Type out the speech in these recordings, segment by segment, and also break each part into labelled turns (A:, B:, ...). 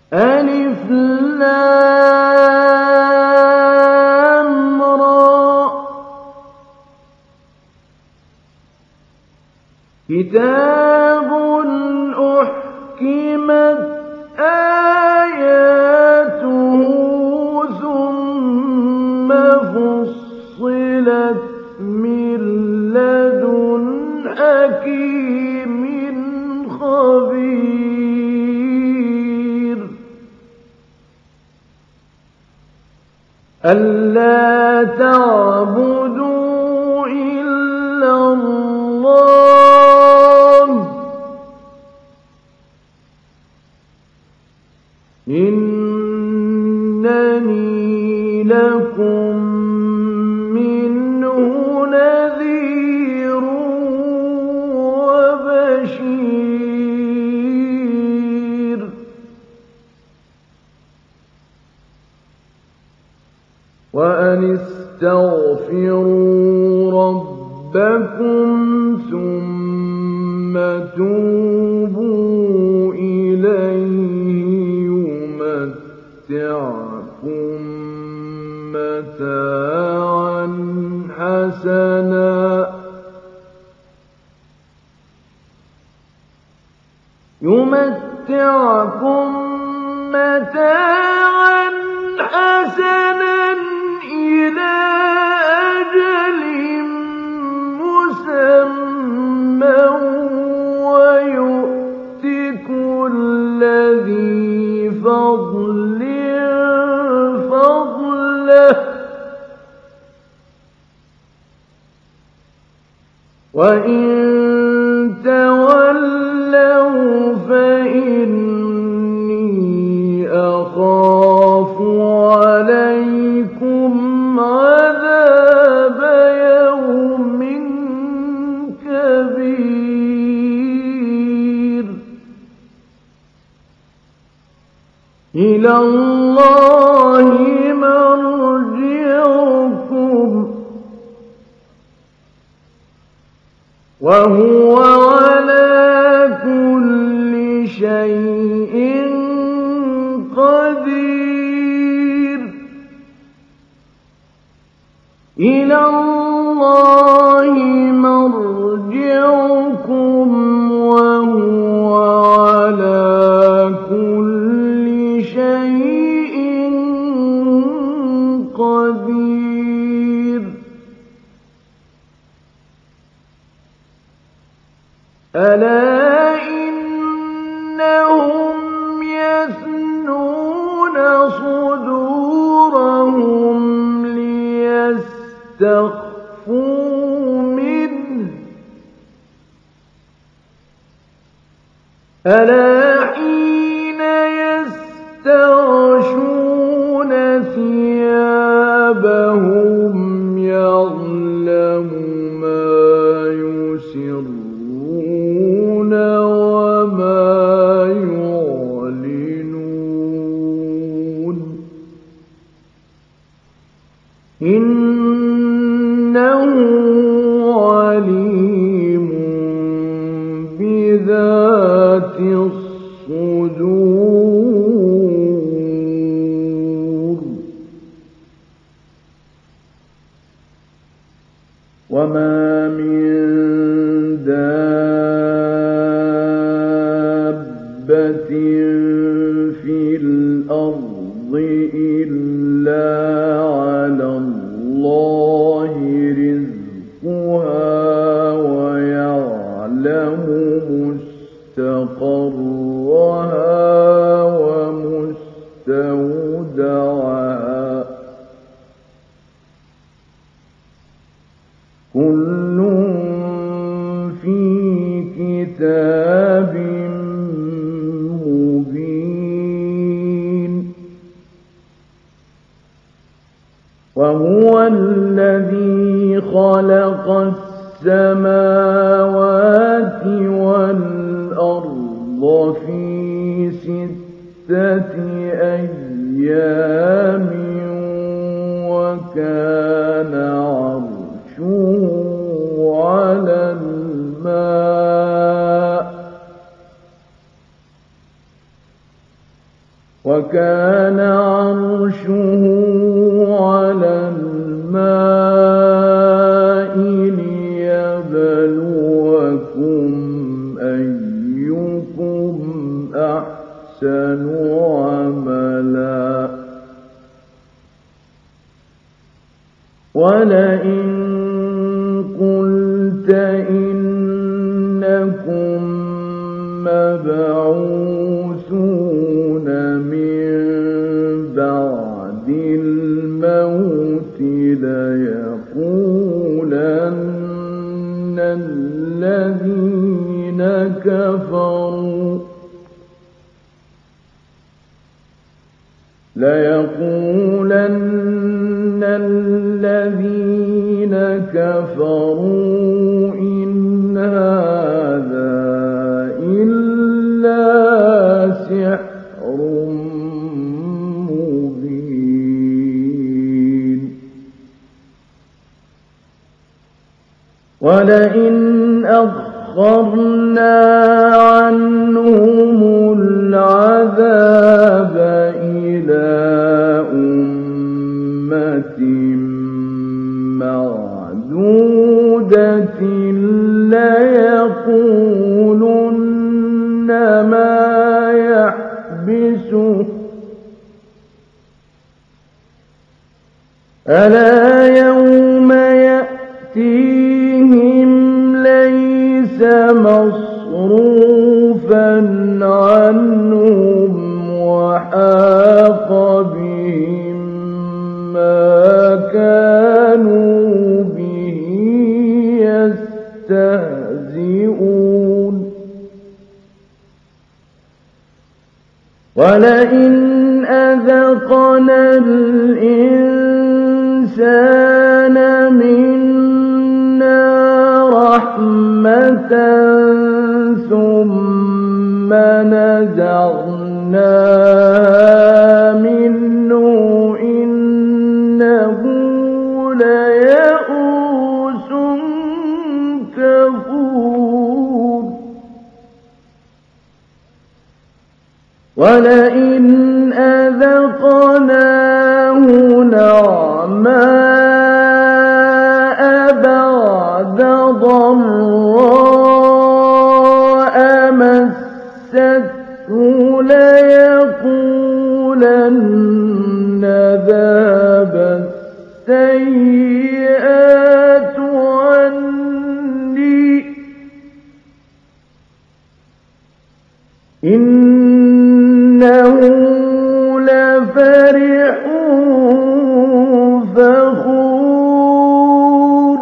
A: ألف لام را كتاب أحكمت آياته ثم فصلت من لدن حكيم خبير ألا تعبدوا إلا الله إنني لكم منه نذير وبشير وأن استغفروا ربكم ثم توبوا إليه يمتعكم متاعا حسنا إلى أجل مسمى ويؤت كل ذي فضل فضله وإن تولوا فإني أخاف عليكم عذاب يوم كبير إلى الله مرجعكم وهو على كل شيء قدير إلى الله مرجعكم وهو على كل شيء قدير ألا إنهم يثنون صدورهم ليستخفوا منه ألا حين يستغشون ثيابهم يعلم ما يسرون وما يعلنون إنه عليم بذات الصدور وما من دابة في الأرض إلا على الله رزقها ويعلم مستقرها ومستودعها كل في كتاب مبين وهو الذي خلق السماوات والأرض في 6 أيام وكان عرشه على الماء وكان عرشه على الماء ليبلوكم أيكم أحسن عملا ولئن قلت إنكم مبعوثون من بعد الموت ليقولن الذين كفروا إن هذا إلا سحر مبين ولئن أخرنا عنهم العذاب إلى أمة معدودة ليقولن ما يحبسه ألا يوم يأتيهم ليس مصروفا عنهم وحاق بهم ما كانوا به يستهزئون ولئن أذقنا الإنسان منا رحمة ثم نزعناها منه إنه ليئوس كفور ولئن أذقناه نعماء بعد ضراء مسته ليقولن ذهب السيئات عني إنه لفرح فخور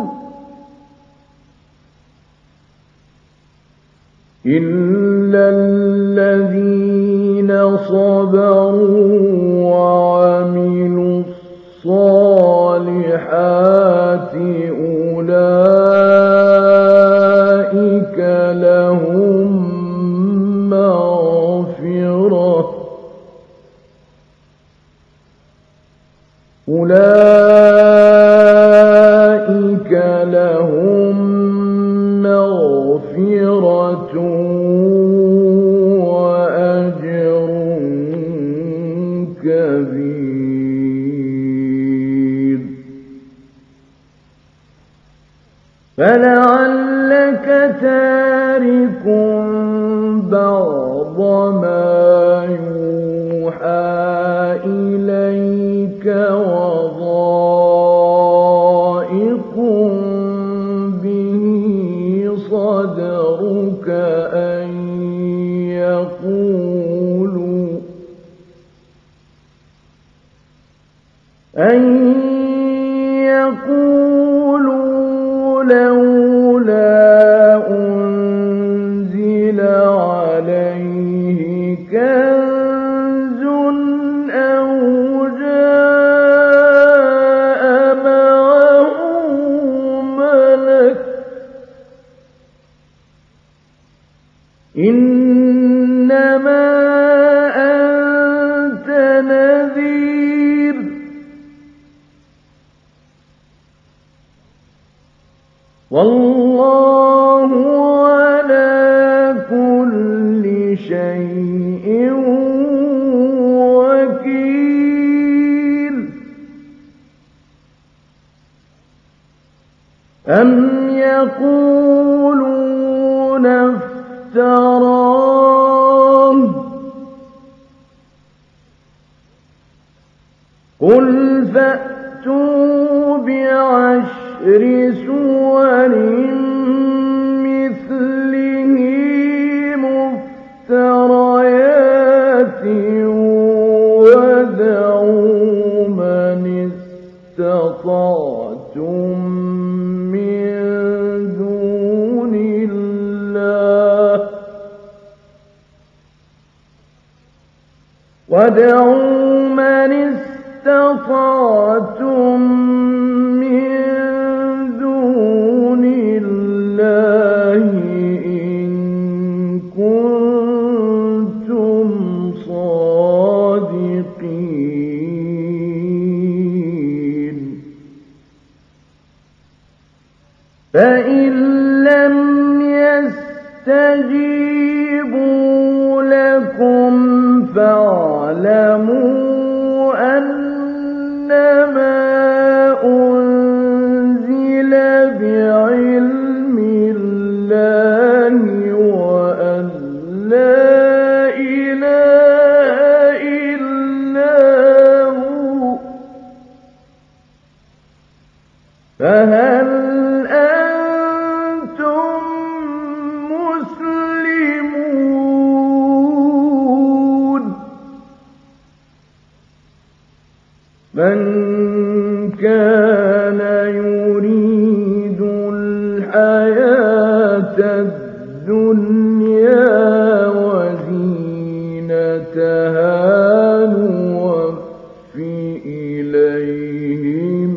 A: إلا الذين صبروا وعملوا الصالحات أولئك لهم مغفرة وأجر كبير فلعلك تارك بعض ما يوحى إليك وضائق به صدرك أن يقولوا لولا أَمْ يَقُولُونَ افْتَرَاهُ ۖ قُلْ فَأْتُوا بِعَشْرِ سُوَرٍ مِّثْلِهِ مُفْتَرَيَاتٍ وَادْعُوا مَنِ اسْتَطَعْتُم مِّن دُونِ اللَّهِ إِن كُنتُمْ صَادِقِينَ فَإِن لَّمْ يَسْتَجِيبُوا لَكُمْ فَاعْلَمُوا أَنَّمَا أُنزِلَ بِعِلْمِ اللَّهِ وَأَن لَّا إِلَٰهَ إِلَّا هُوَ ۖ فَهَلْ أَنتُم مُّسْلِمُونَ مَن كَانَ يُرِيدُ الْحَيَاةَ الدُّنْيَا وَزِينَتَهَا نُوَفِّ إِلَيْهِمْ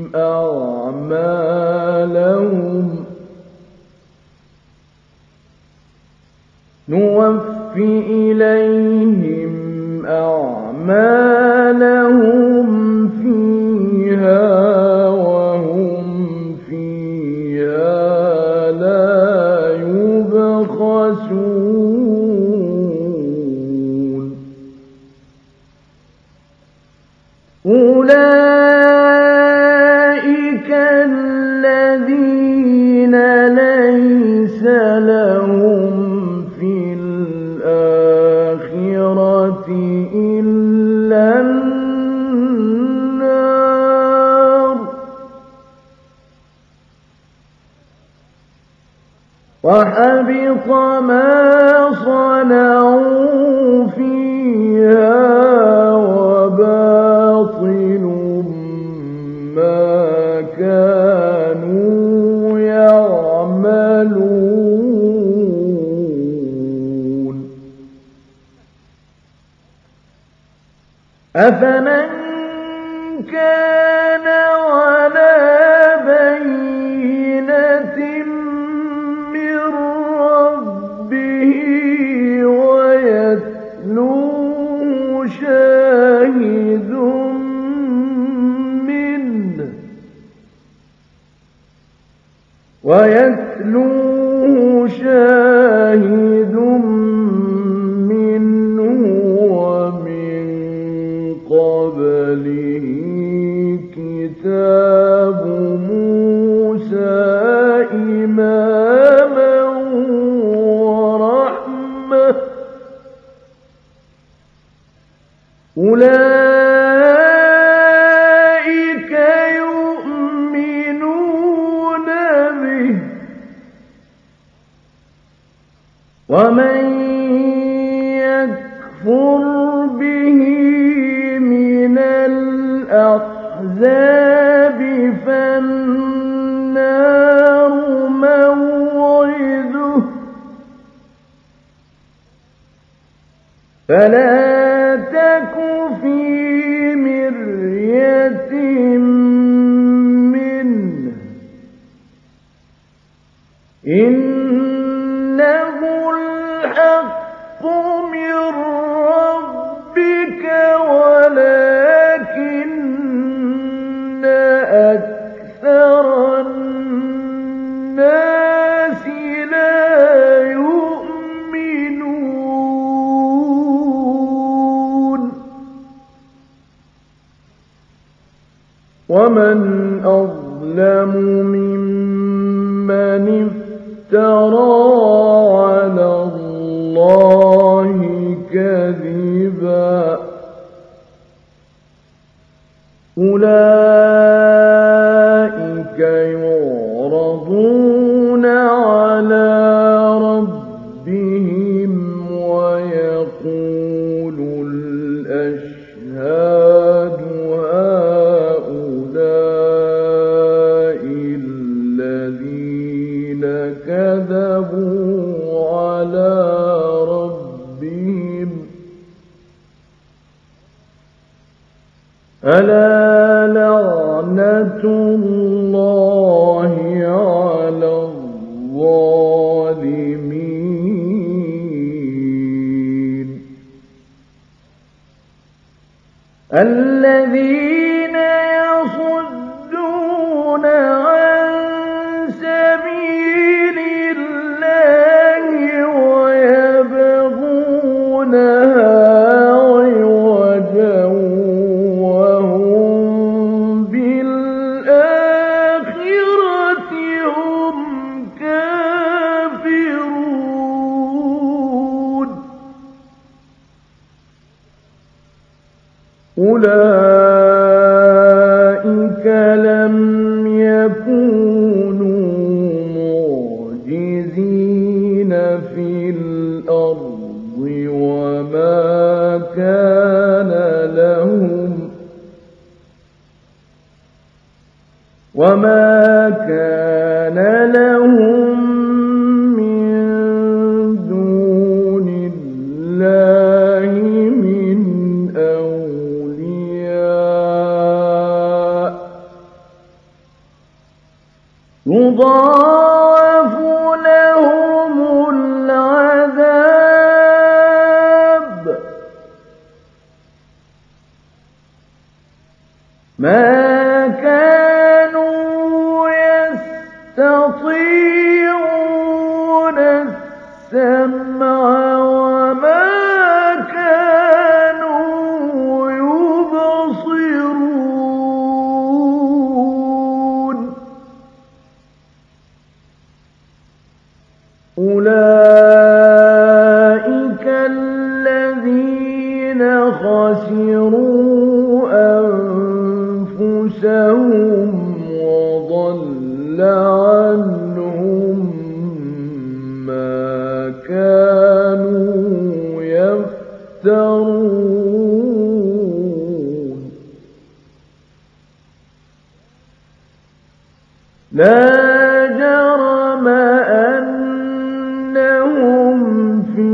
A: أَعْمَالَهُمْ فِيهَا وَهُمْ فِيهَا لَا يُبْخَسُونَ أُولَٰئِكَ الَّذِينَ لَيْسَ لَهُمْ فِي الْآخِرَةِ إِلَّا النَّارُ وَحَبِطَ مَا صَنَعُوا فِيهَا وَبَاطِلٌ مَّا كَانُوا يَعْمَلُونَ أَفَمَن كَانَ عَلَىٰ بَيِّنَةٍ مِّن رَّبِّهِ وَيَتْلُوهُ شَاهِدٌ مِّنْهُ وَمِن قَبْلِهِ كِتَابُ مُوسَىٰ إِمَامًا وَرَحْمَةً ۚ أُولَٰئِكَ يُؤْمِنُونَ بِهِ ۚ وَمَن يَكْفُرْ بِهِ مِنَ الْأَحْزَابِ فَالنَّارُ مَوْعِدُهُ ۚ فَلَا تَكُ فِي مِرْيَةٍ مِّنْهُ ۚ إِنَّهُ الْحَقُّ مِن رَّبِّكَ وَلَٰكِنَّ أَكْثَرَ النَّاسِ لَا يُؤْمِنُونَ وَمَنْ أَظْلَمُ مِمَّن افترى على الله كذبا أولئك يعرضون على ربهم ويقول الأشهاد هؤلاء الذين كذبوا على ربهم ألا لعنة الله على الظالمين الذين يصدون عن سبيل الله ويبغونها عوجا وهم بالآخرة هم كافرون أولئك لم يكونوا معجزين في الأرض وما كان لهم من دون الله من أولياء يضاعف لهم العذاب ما كانوا يستطيعون السمع وما كانوا يبصرون أولئك الذين خسروا أنفسهم وضل عنهم ما كانوا يفترون لا جرم أنهم في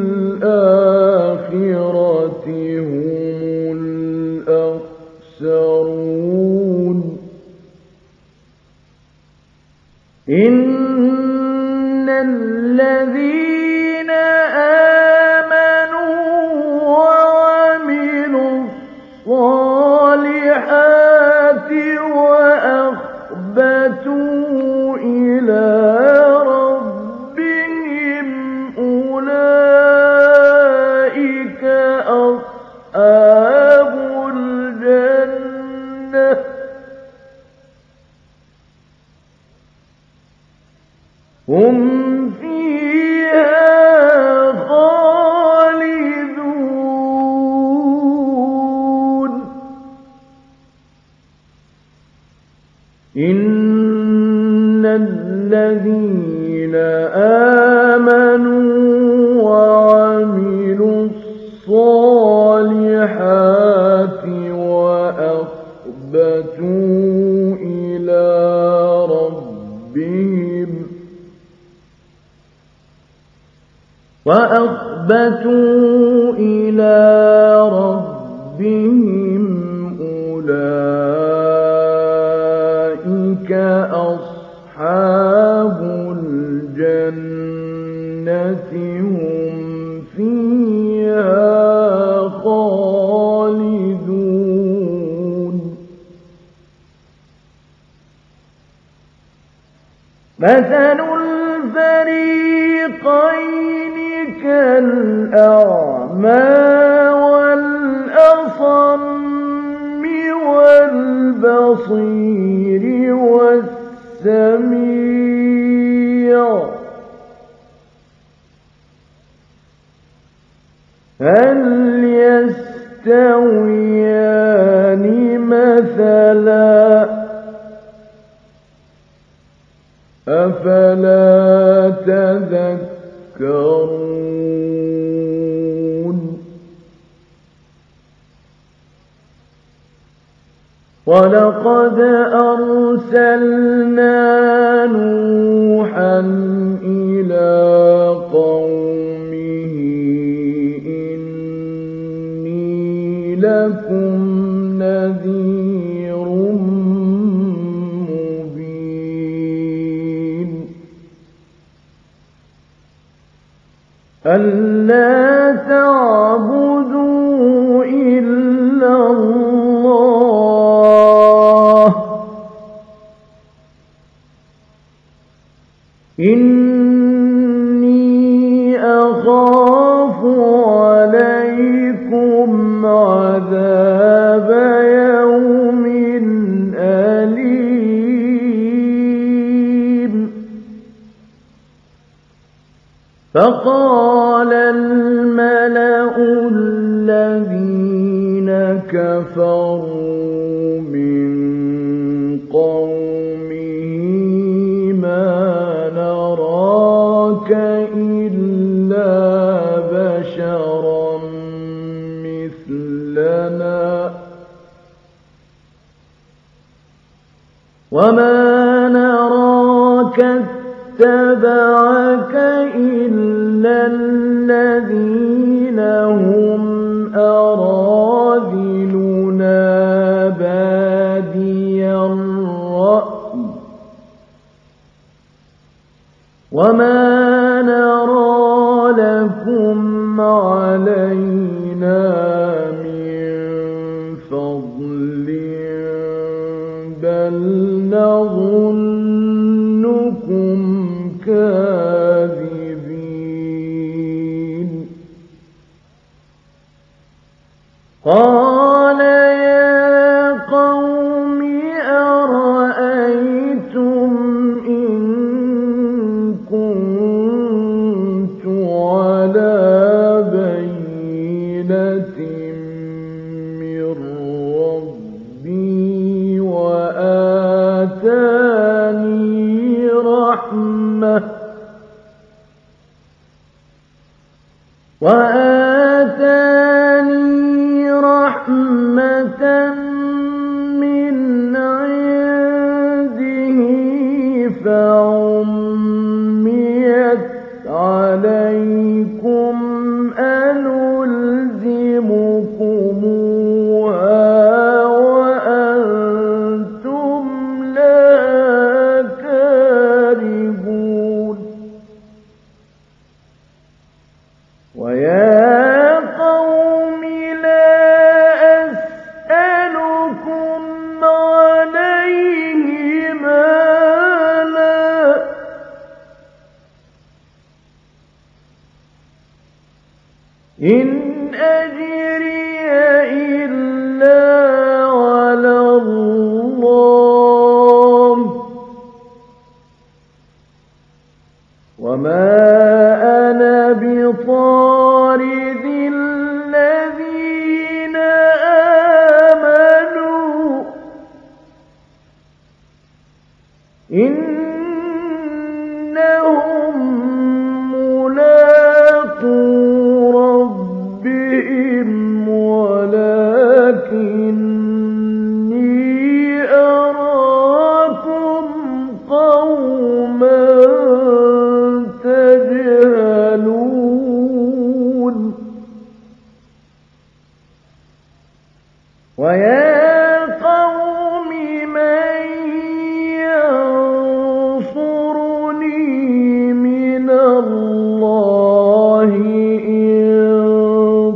A: الآخرة هم الأخسرون إن الذين آمنوا وعملوا الصالحات وأخبتوا إلى ربهم أولئك أصحاب الجنة هم فيها خالدون إن الذين آمنوا وعملوا الصالحات وأخبتوا إلى ربهم أولئك أصحاب الجنة هم فيها خالدون مثل الفريقين كالأعمى والأصم والبصير والسميع وَلَقَدْ أَرْسَلْنَا نُوحًا إِلَىٰ قَوْمِهِ إِنِّي لَكُمْ نَذِيرٌ مُّبِينٌ أَلَّا تَعْبُدُوا إِلَّا اللَّهَ إِنِّي أَخَافُ عَلَيْكُمْ عَذَابَ يَوْمٍ أَلِيمٍ فَقَالَ الْمَلَأُ الَّذِينَ كَفَرُوا مِن قَوْمِهِ مَا نَرَاكَ إِلَّا بَشَرًا مِّثْلَنَا وَمَا نَرَاكَ اتَّبَعَكَ إِلَّا الَّذِينَ هُمْ أَرَاذِلُنَا بَادِيَ الرَّأْيِ وَمَا نَرَىٰ لَكُمْ عَلَيْنَا مِن فَضْلٍ بَلْ نَظُنُّكُمْ كَاذِبِينَ قَالَ يَا قَوْمِ أَرَأَيْتُمْ إِن كُنتُ عَلَىٰ بَيِّنَةٍ مِّن رَّبِّي وآتاني رحمة من عنده فعميت عليكم أنلزمكموها وأنتم لها كارهون ويا قوم لا أسألكم عليه مالا إن أجري إلا على الله وما أنا بطارد الذين آمنوا إنهم ملاقو ربهم ولكني أراكم قوما تجهلون ويا قوم من ينصرني من الله إن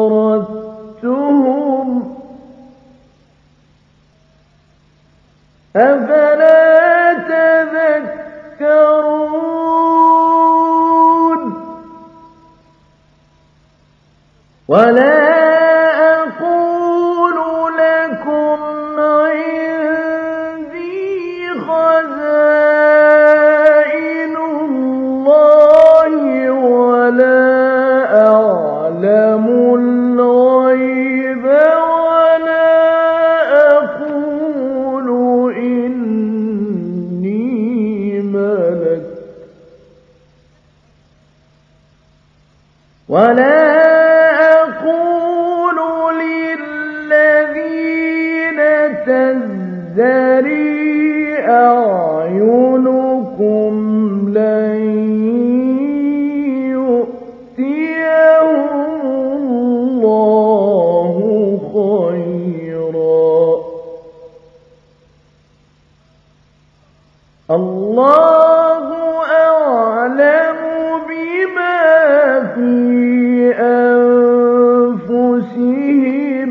A: طردتهم أفلا تذكرون ولا أقول لكم عندي خزائن الله ولا أعلم الغيب ولا أقول إني تزدري أعينكم لن يؤتيهم الله خيرا الله أعلم بما في أنفسهم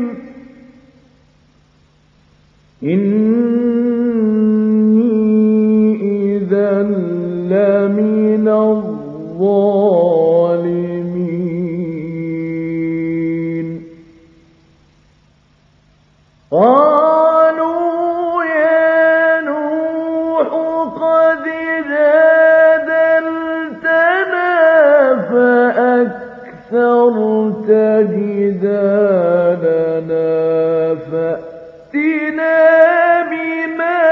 A: إني إذا لمن الظالمين قالوا يا نوح قد جادلتنا فأكثرت جدالنا فأتنا بما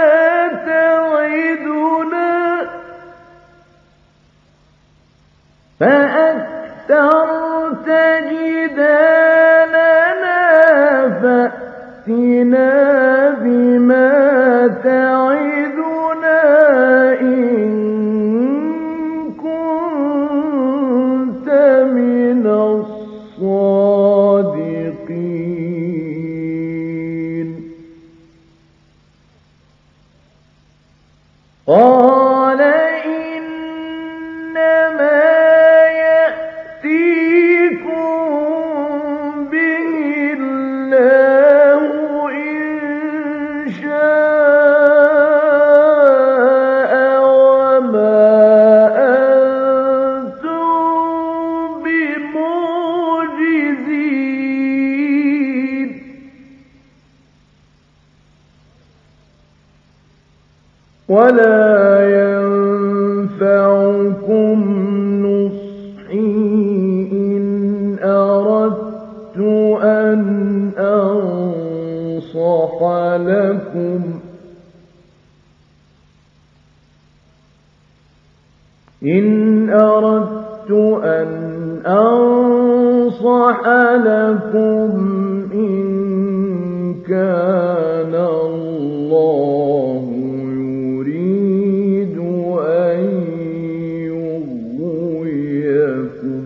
A: تعدنا إن كنت من الصادقين قال إنما يأتيكم به الله إن شاء وما أنتم بمعجزين ولا ينفعكم نصحي إن أردت أن أنصح لكم إن كان الله يريد أن يغويكم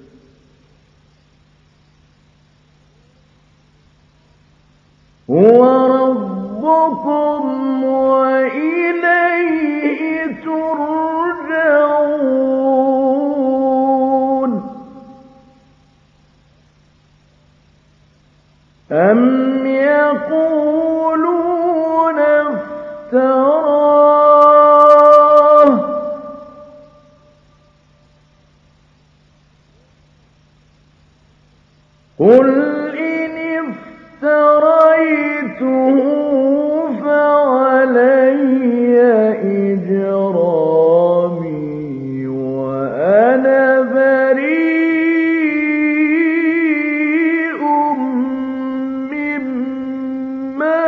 A: هو ربكم وإليه ترجعون أم يقولون افتراه قل إن افتريته فعلي إجرامي وأنا بريء مما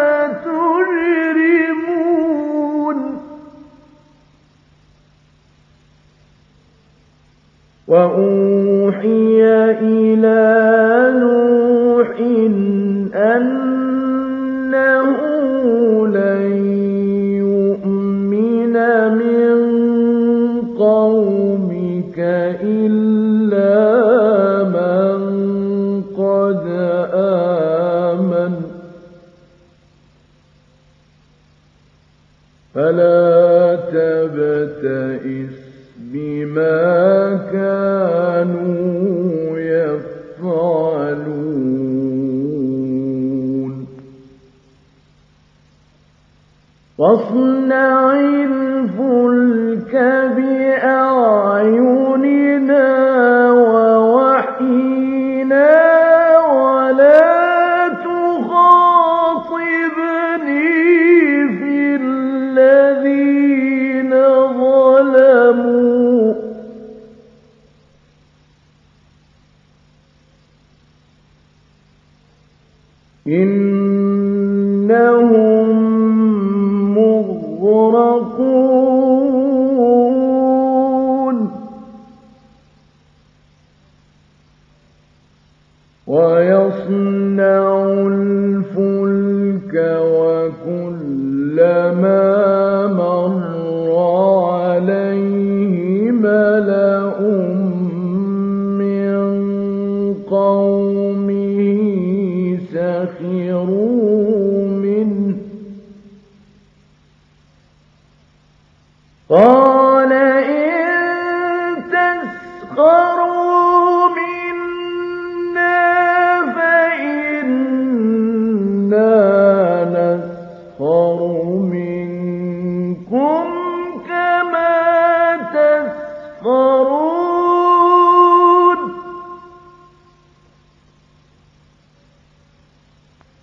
A: تجرمون وأوحي إلى نوح أنه لن يؤمن من قومك إلا من قد آمن فلا تبتئس بما كانوا يفعلون واصنع الفلك بأعيننا ووحينا ولا تخاطبني في الذين ظلموا إنهم مغرقون ويصنع الفلك وكل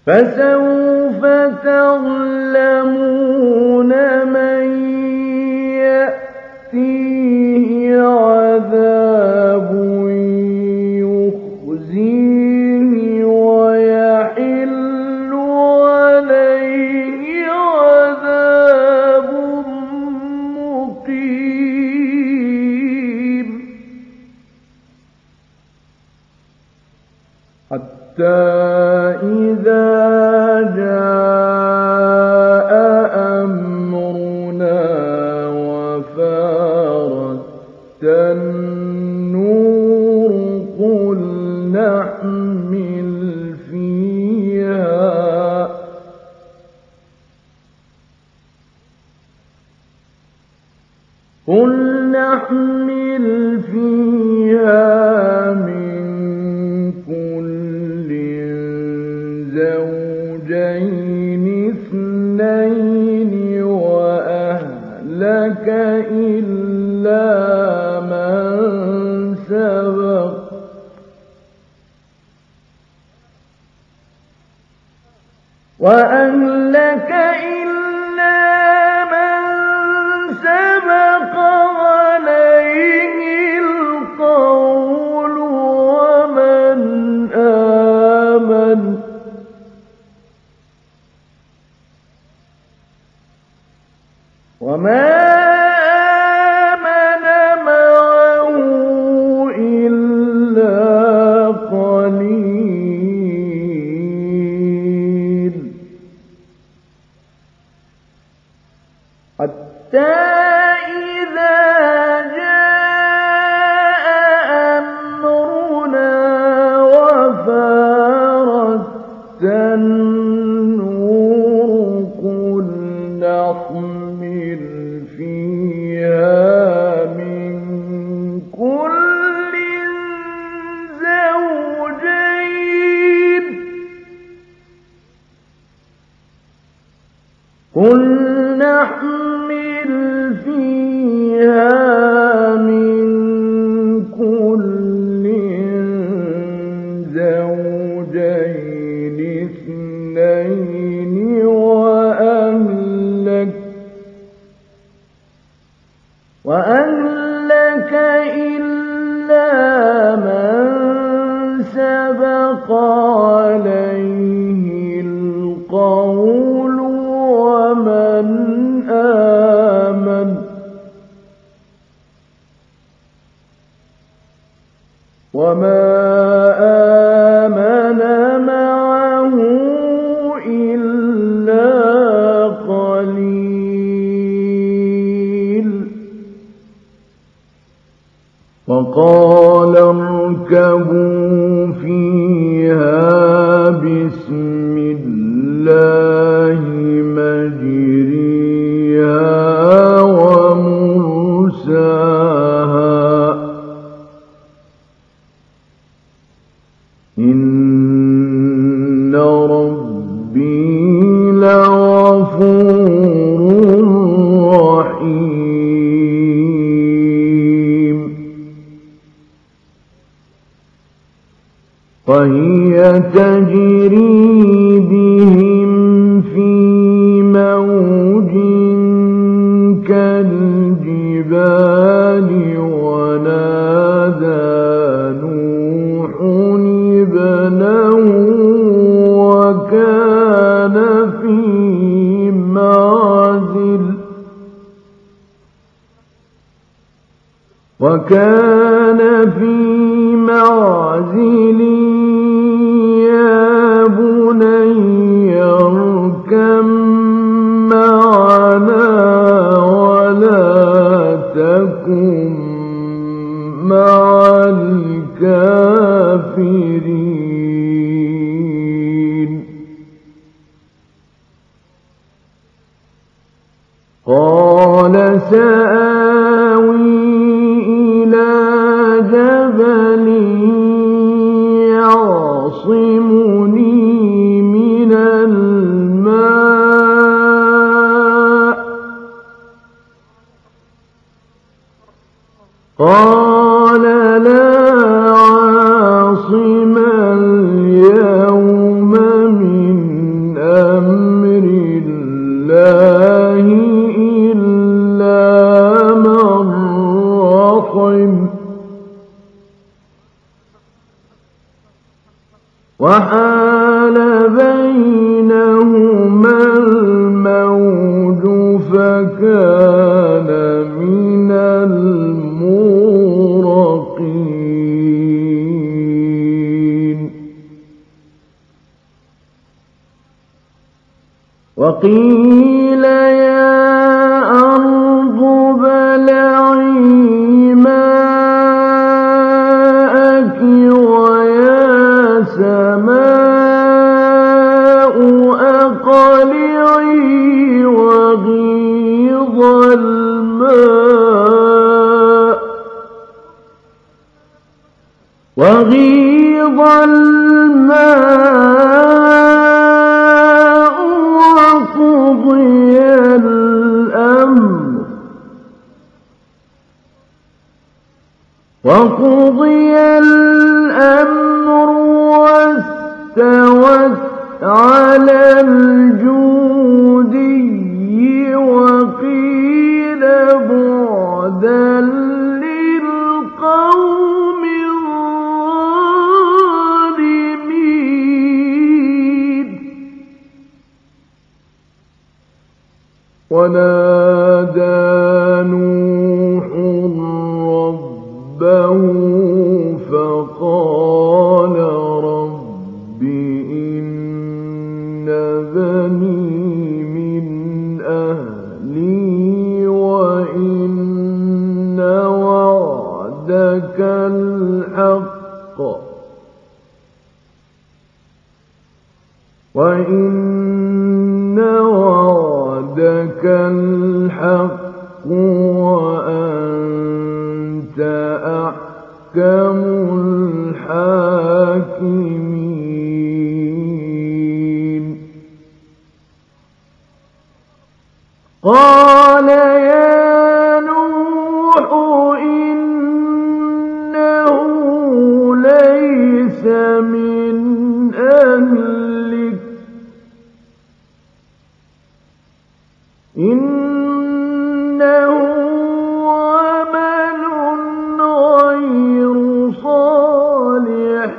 A: فسوف تعلمون من يأتيه عذاب يخزيه ويحل عليه عذاب مقيم حتى إذا جاء أمرنا وفارت النور قل نحمل فيها من كل زوجين اثنين وأهلك إلا من سبق عليه القول ومن آمن وما آمن معه إلا قليل حتى إذا جاء أمرنا وفارت النور قل نحمل فيها من كل زوجين اثنين وأهلك إلا من سبق عليه القول ومن آمن وما آمن معه إلا قليل وقال اركبوا فيها بسم الله مجريها ومرساها إن ربي لغفور رحيم وهي تجري بهم في موج كالجبال ونادى نوح ابنه وكان في معزل يا بني اركب معنا ولا تكن مع الكافرين قال سآوي إلى جبل يعصمني من الماء قال لا عاصم اليوم من بينهما الموج فكان من المغرقين وقيل يا أرض ابلعي ماءك ويا سماء أقلعي وغيض الماء وقضي الأمر واستوت على الجودي وقيل بعدا للقوم الظالمين ونادى نوح ربه فقال رب إن بني من أهلي وإن وعدك الحق وأنت أحكم الحاكمين قال يا نوح إنه ليس من أهلك إنه عمل غير صالح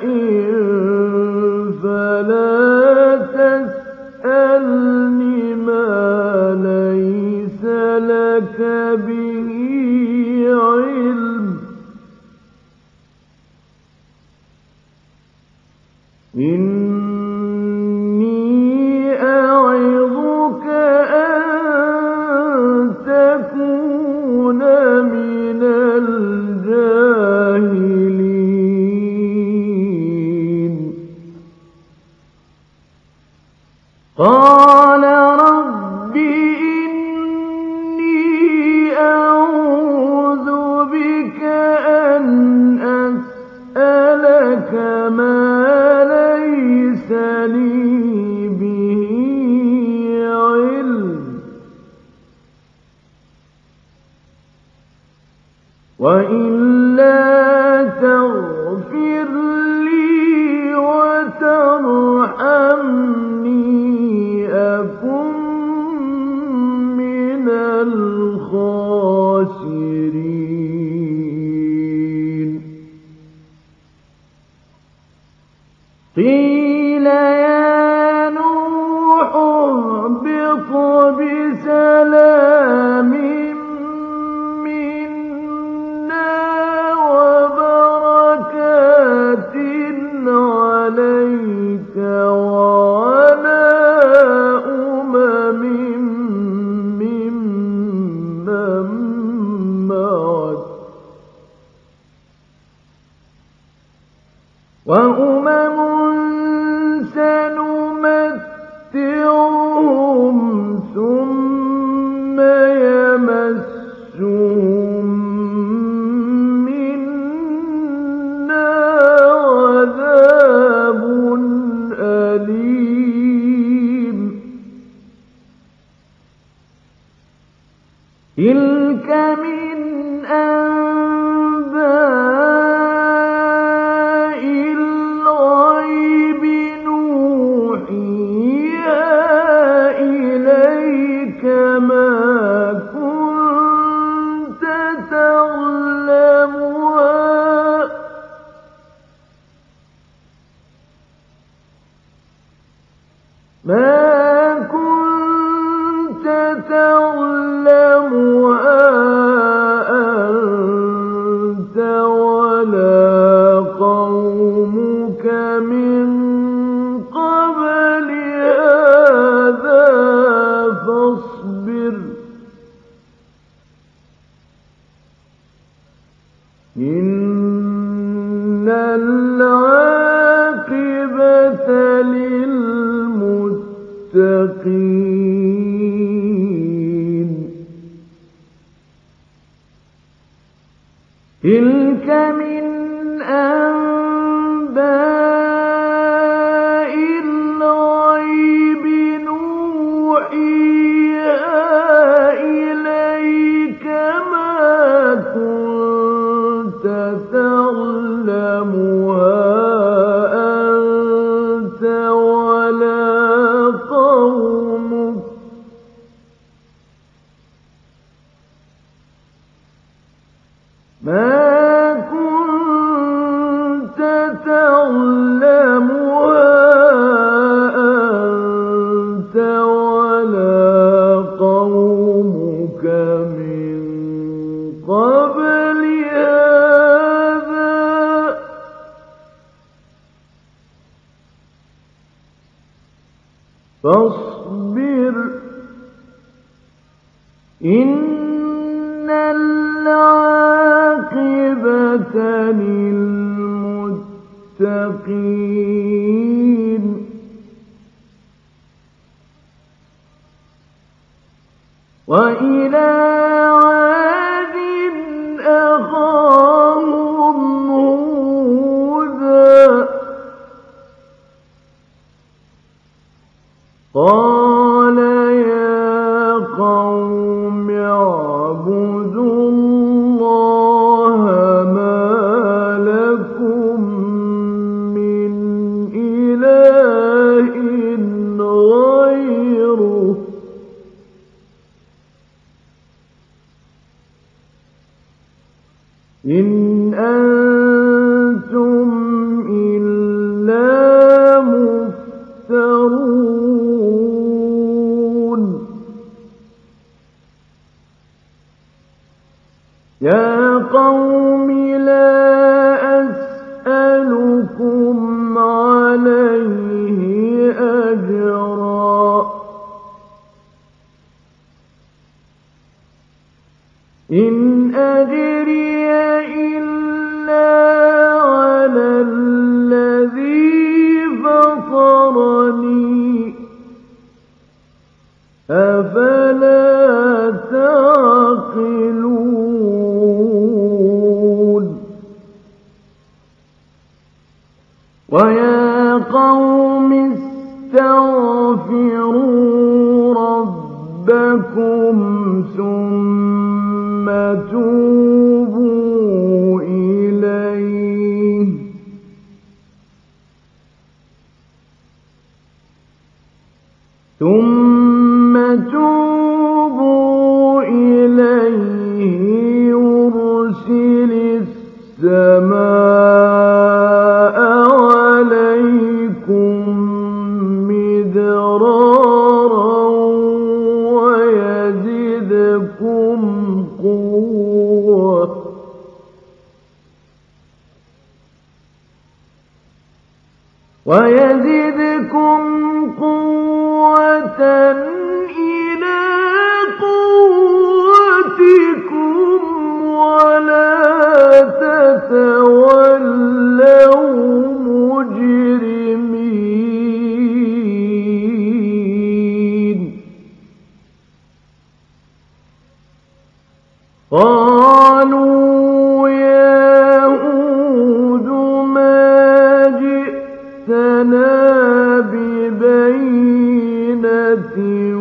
A: فلا تسألني ما ليس لك به علم إني أعظك أن تكون من الجاهلين قال رب إني أعوذ بك أن أسألك ما ليس لي به علم وإلا تغفر لي وترحمني أكن من الخاسرين قيل يا نوح اهبط بسلام منا وبركات عليك وعلى أمم ممن معك وأمم سنمتعهم ثم يمسهم منا عذاب أليم تلك من أنباء الغيب نوحيها إليك ما كنت تعلمها ما كنت تعلمها أنت ولا قومك من قبل هذا فاصبر إن العاقبة للمتقين تلك من أنباء الغيب نوحيها إليك ما كنت تعلمها أنت ولا قومك ما كنت تعلمها أنت ولا قومك من قبل هذا فاصبر إن العاقبة للمتقين وإلى عاد أخاهم هودا قال يا قوم اعبدوا الله ما لكم من إله غيره إن أنتم إلا مفترون يا قوم لا أسألكم عليه أجرا إن أجري إلا على الذي فطرني أفلا تعقلون ويا قوم استغفروا ربكم ثم توبوا إليه يرسل السماء عليكم مدرارا ويزدكم قوة إلى قوتكم ولا تتولوا مجرمين قالوا يا هود ما جئتنا ببينة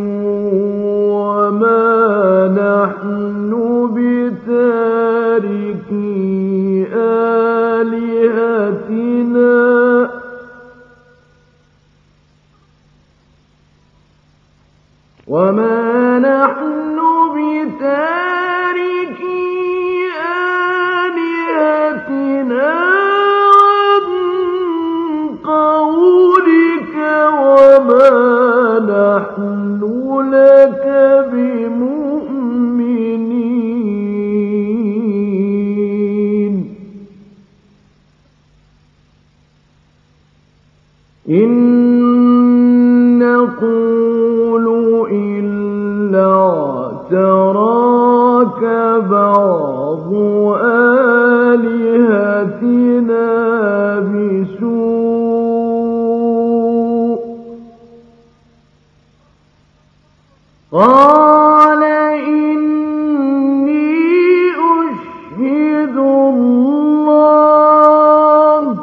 A: وما نحن بتاركي آلهتنا عن قولك وما قال إني أشهد الله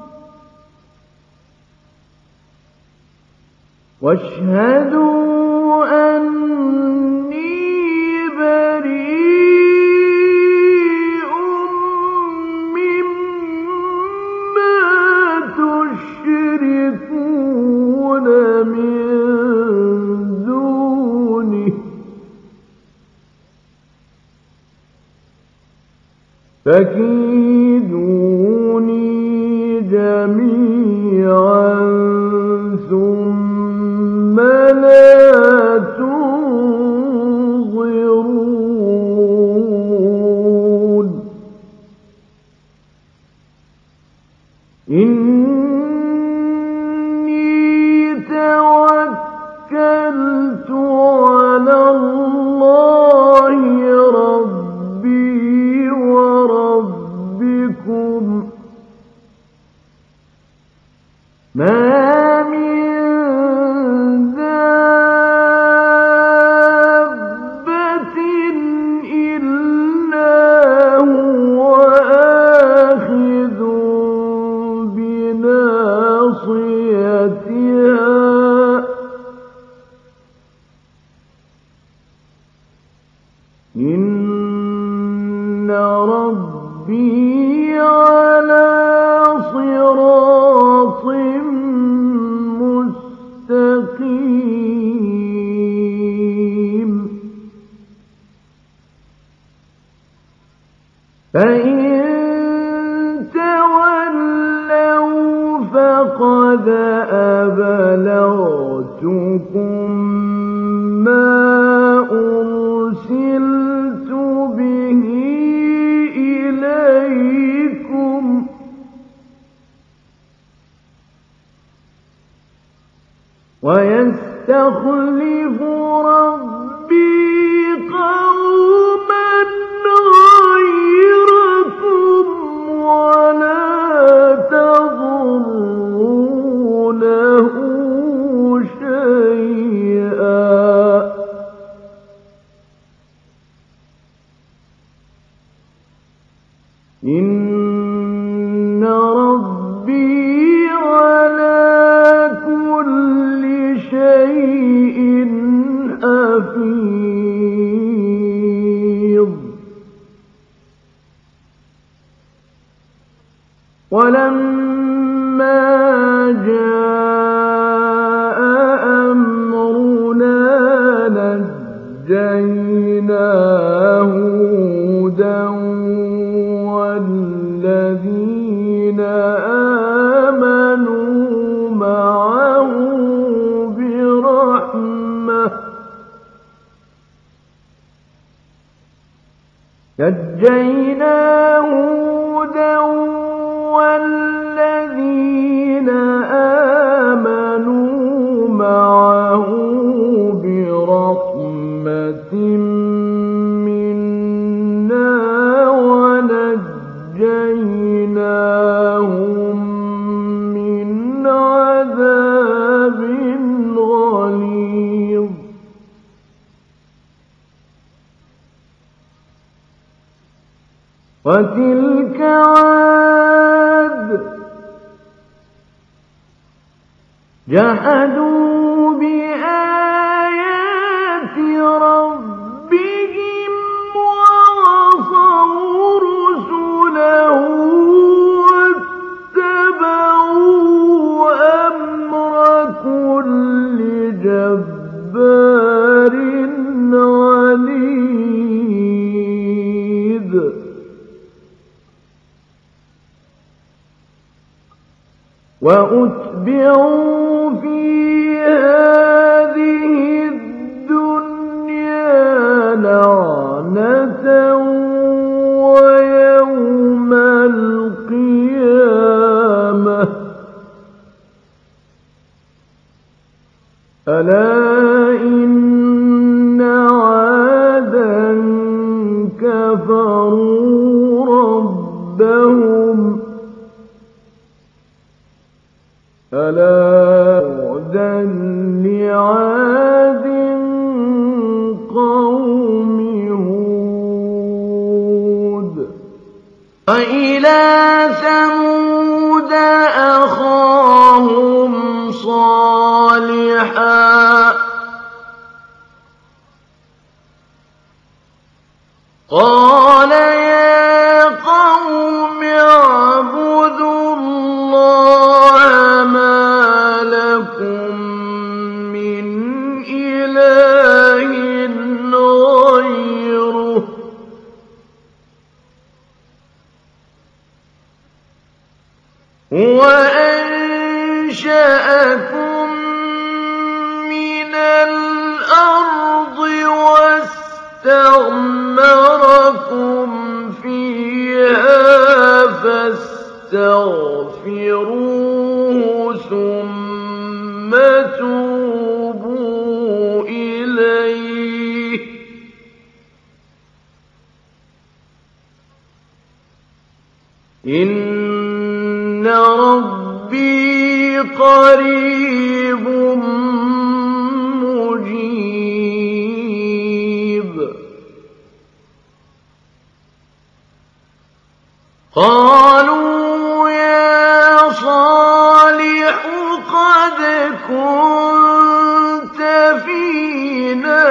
A: واشهدوا أني بريء مما تشركون من دونه فكيدوني جميعا ثم لا تنظرون إني توكلت على الله ربي وربكم ما من دابة إلا هو آخذ بناصيتها إن ربي على صراط مستقيم فإن تولوا فقد أبلغتكم ما أرسلت به إليكم ويستخلف ربي قوما غيركم ولا تضرونه شيئا إن ربي على كل شيء حفيظ ولما جاء أمرنا نجينا هودا والذين آمنوا معه برحمة نجينا هودا والذين آمنوا معه برحمة منا ونجيناهم من عذاب غليظ وتلك عاد جحدوا بآيات ربهم وعصوا رسله واتبعوا أمر كل جبار عنيد وأتبعوا في هذه الدنيا لعنة ويوم القيامة ألا إن عادا كفروا ربهم ألا بعدا لعاد وإلى ثمود أخاهم صالحا قال يا قوم اعبدوا الله ما لكم من إله غيره هو أنشأكم من الأرض واستعمركم فيها فاستغفروه ثم توبوا إليه إن ربي قريب مجيب قالوا يا صالح قد كنت فينا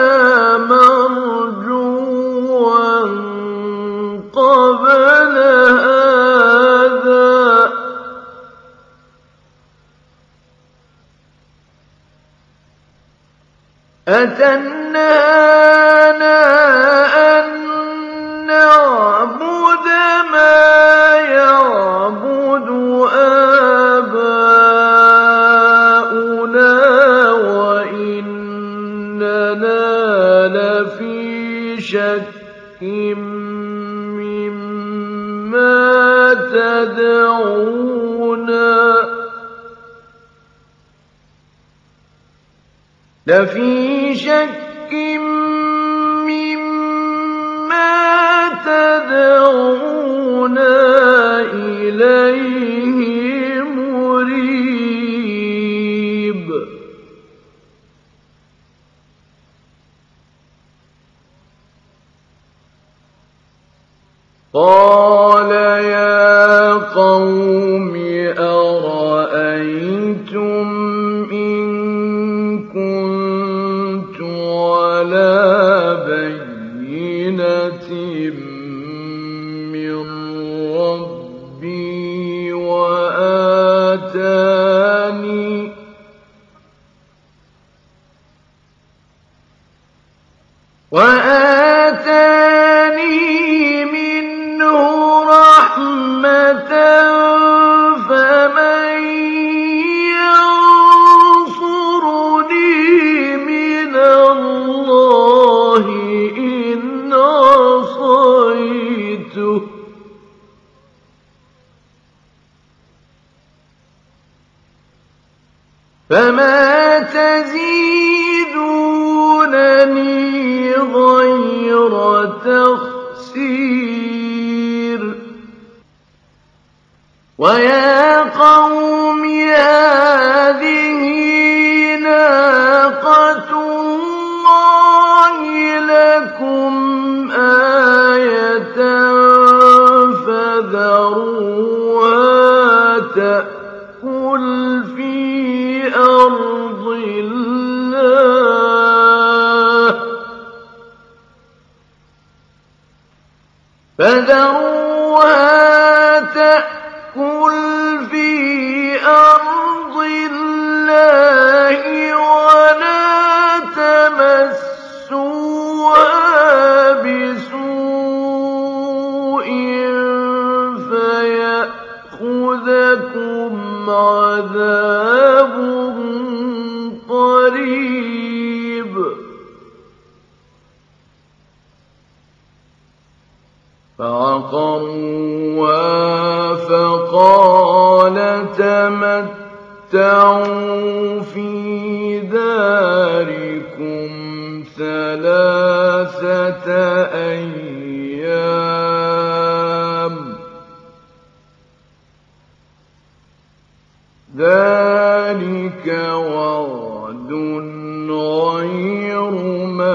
A: مرجوا قبل هذا أتنهانا أن نعبد ما يعبد آباؤنا وإننا لفي شك مما تدعونا إليه مريب قال يا قوم أرأيتم إن كنت على بينة من ربي وآتاني منه رحمة فمن ينصرني من الله إن عصيته فما تزيدونني غير تخسير ويا قوم هذه ناقة الله لكم آية فذروها تأكل في أرض الله ولا تمسوها بسوء فيأخذكم عذاب قريب فعقروها فقال تمتعوا في داركم 3 أيام ذلك وعد غير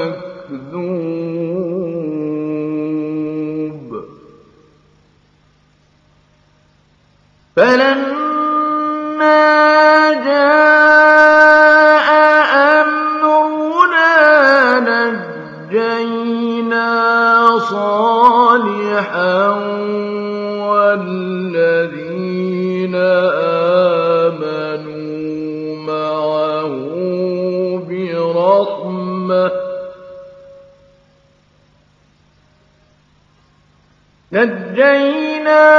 A: مكذوب رحمة نجينا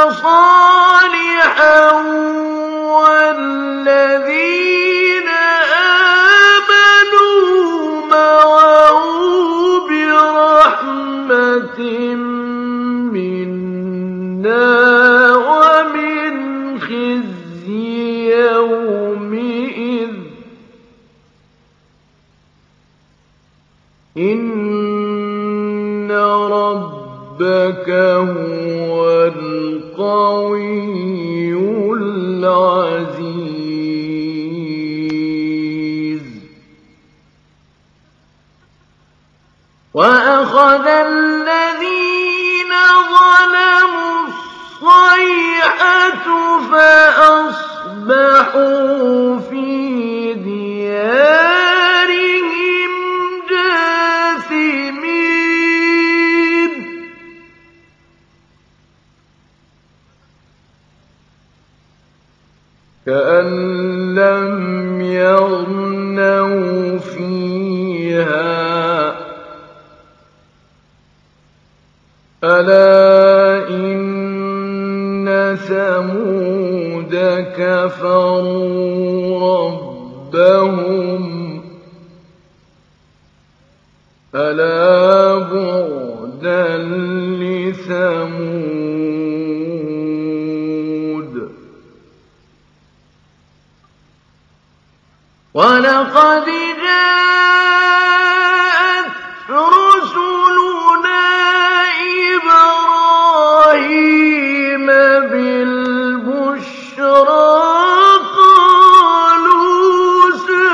A: صالحا والذين آمنوا معه برحمة منا ومن خزي يومئذ إن ربك هو القوي العزيز وأخذ الذين ظلموا الصيحة فأصبحوا في ديارهم جاثمين كأن لم يغنوا فيها ألا إن ثمود كفروا ربهم ألا بعدا لثمود ولقد جاءت رسلنا إبراهيم بالبشرى قالوا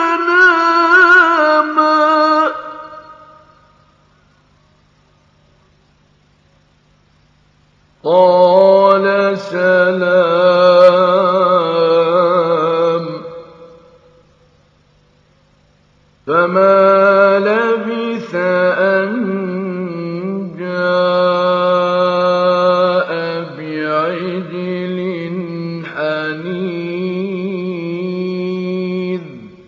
A: سلاما قال سلام فما لبث أن جاء بعجل حنيذ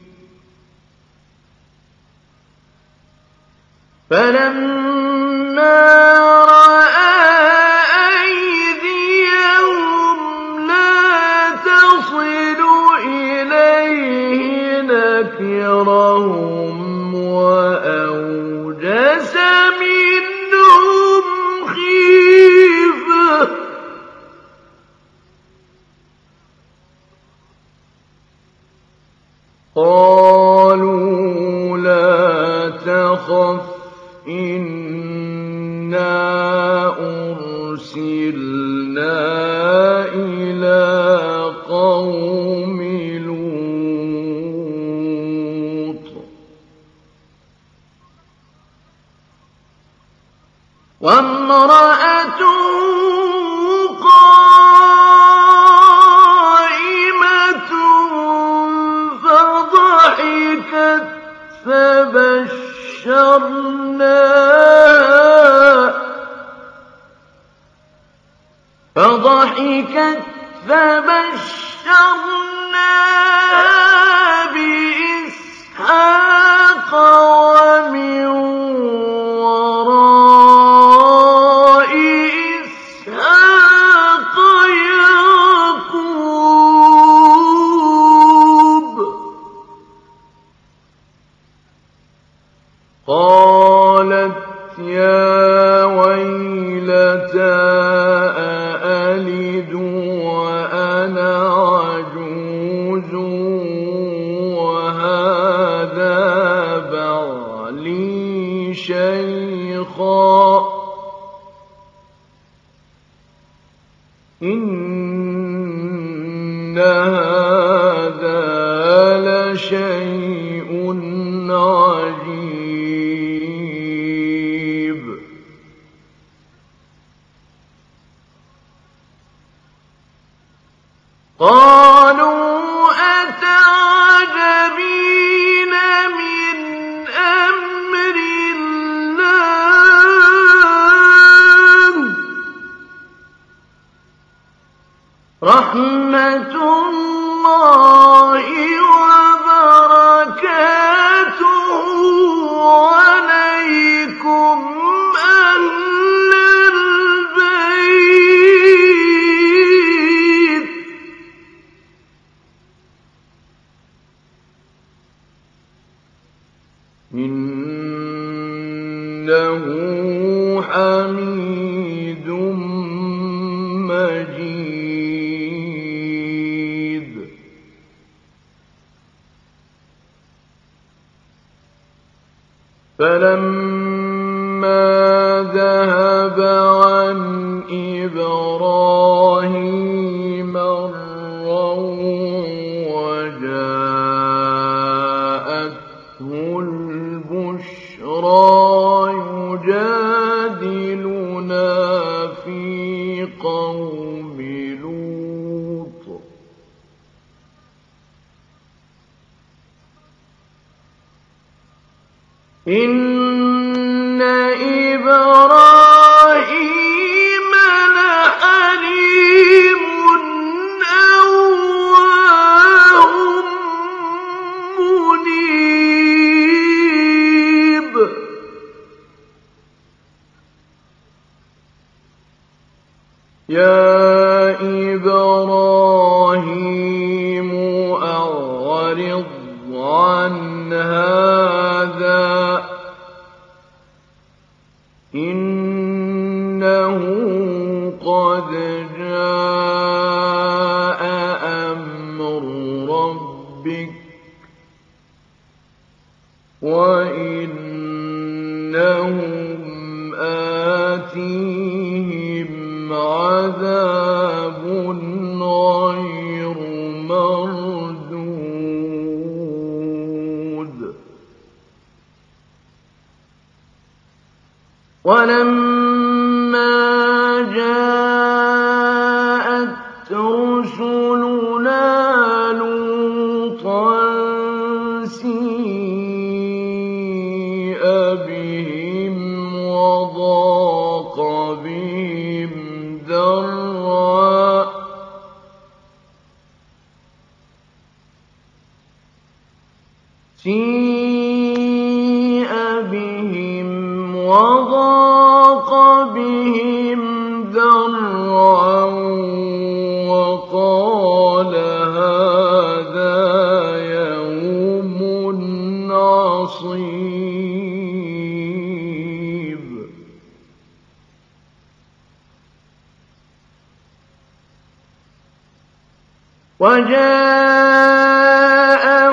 A: فلما رأى أيديهم لا تصل إليه نكرهم وأوجس منهم خيفة قالوا لا تخف إنا أرسلنا إلى قوم لوط وامرأته قائمة فضحكت فبشرناها بإسحاق ومن وراء إسحاق يعقوب قالت يا ويلتى أألد وأنا عجوز وهذا بعلي شيخا إن هذا لشيء عجيب قالوا أتعجبين من أمر الله رحمة الله وبركاته إنه حميد مجيد. فلما ذهب عن إبراهيم الروع وجاءته البشرى يجادلنا في قوم لوط إن إبراهيم لحليم أواه منيب. يا إبراهيم أعرض عن هذا إنه قد جاء أمر ربك وإنهم آتيهم عذاب غير مردود. ولما جاءت رسلنا لوطا سيء بهم وضاق بهم ذرعا وضاق بهم ذرعا وقال هذا يوم عصيب. وجاءه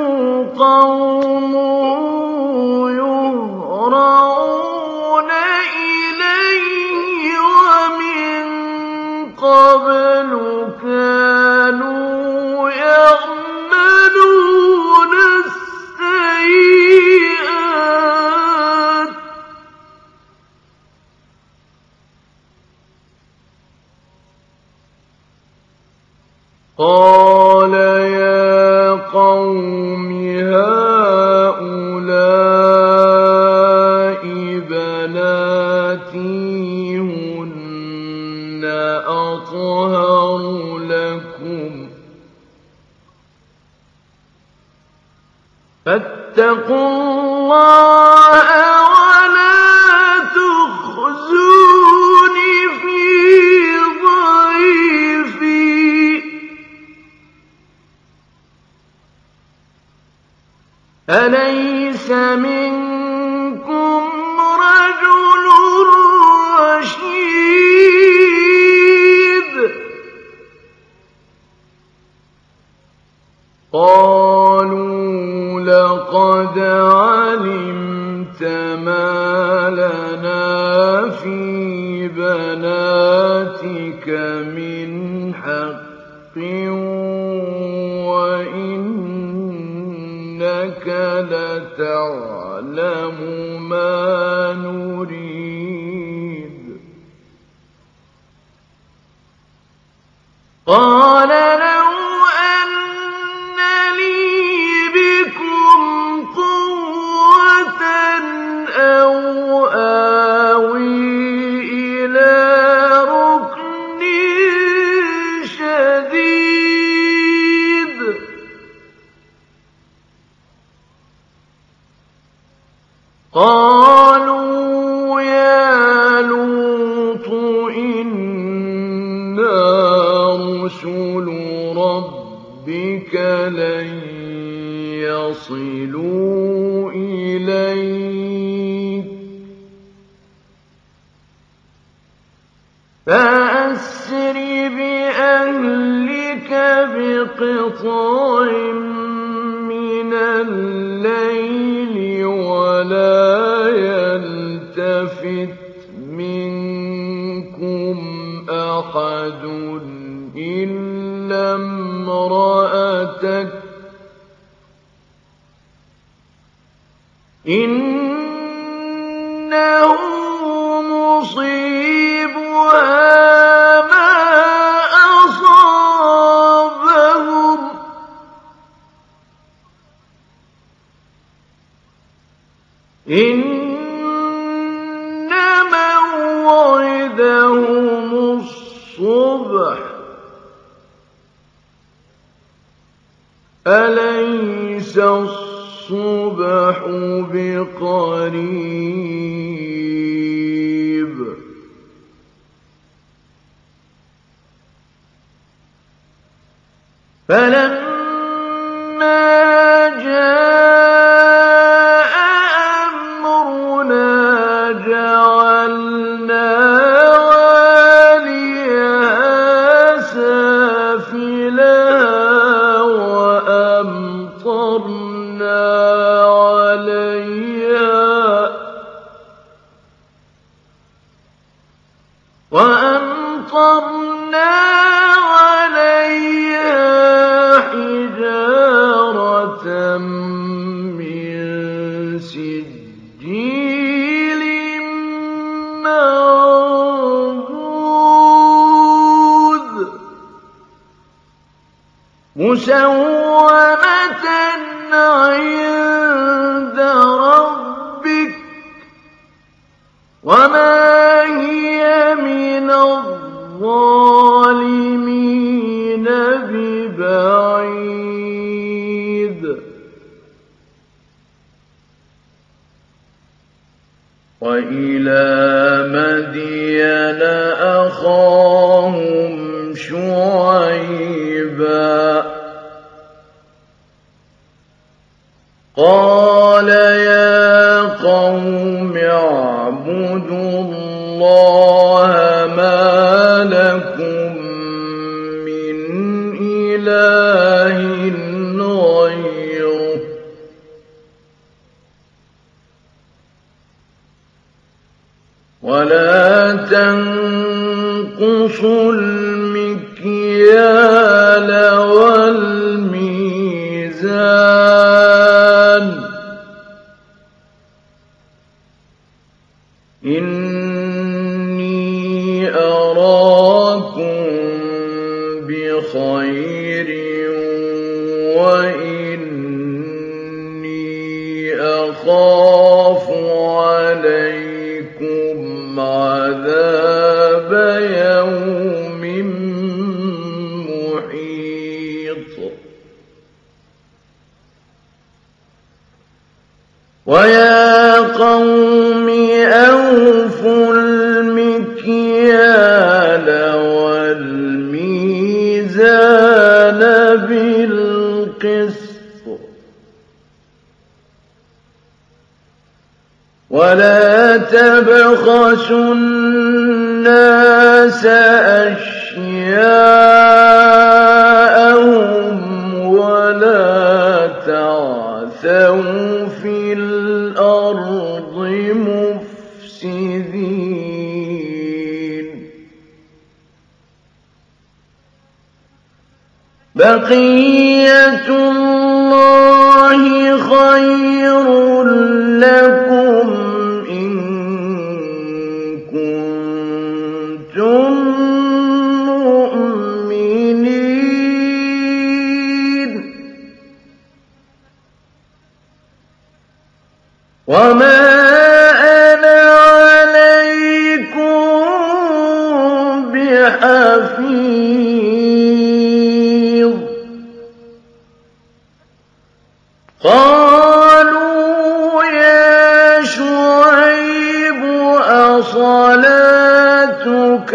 A: قومه يهرعون إليه ومن قبل كانوا يعملون السيئات قال يا قوم هؤلاء بناتي هن أطهر لكم فاتقوا الله ولا تخزوني في ضيفي أليس منكم رجل رشيد. قالوا لقد علمت ما لنا في بناتك من حق وإنك لتعلم ما نريد. قال لو أن لي بكم قوة أو آوي إلى ركن شديد قالوا يا لوط إنا رسل ربك لن يصلوا إليك إليك فأسر بأهلك بقطع من الليل ولا يلتفت منكم أحد إلا امرأتك إنه مصيبها ما أصابهم إن موعدهم الصبح أليس الصبح بقريب فلما جاء أمرنا جعلنا عاليها سافلها وأمطرنا عليها حجارة من سجيل منضود مسومة عند ربك وما هي من الظالمين ببعيد وإلى مدين أخاهم شعيبا قال يا قوم اعبدوا الله ما لكم من إله غيره ولا تنقصوا المكيال والميزان إني أراكم بخير وإني أخاف عليكم عذاب يوم محيط ويا قوم أوفوا المكيال والميزان بالقسط ولا تبخسوا الناس أشياءهم ولا تعثوا في الأرض مفسدين بقية الله خير لكم إن كنتم مؤمنين وما أنا عليكم بحفيظ قالوا يا شعيب أصلاتك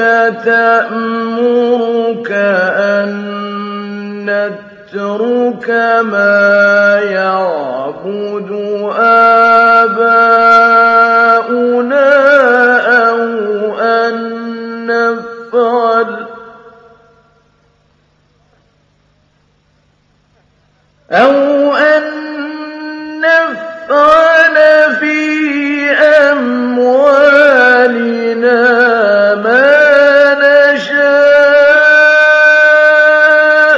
A: تأمرك أن نترك ما يعبد ونفعل في أموالنا ما نشاء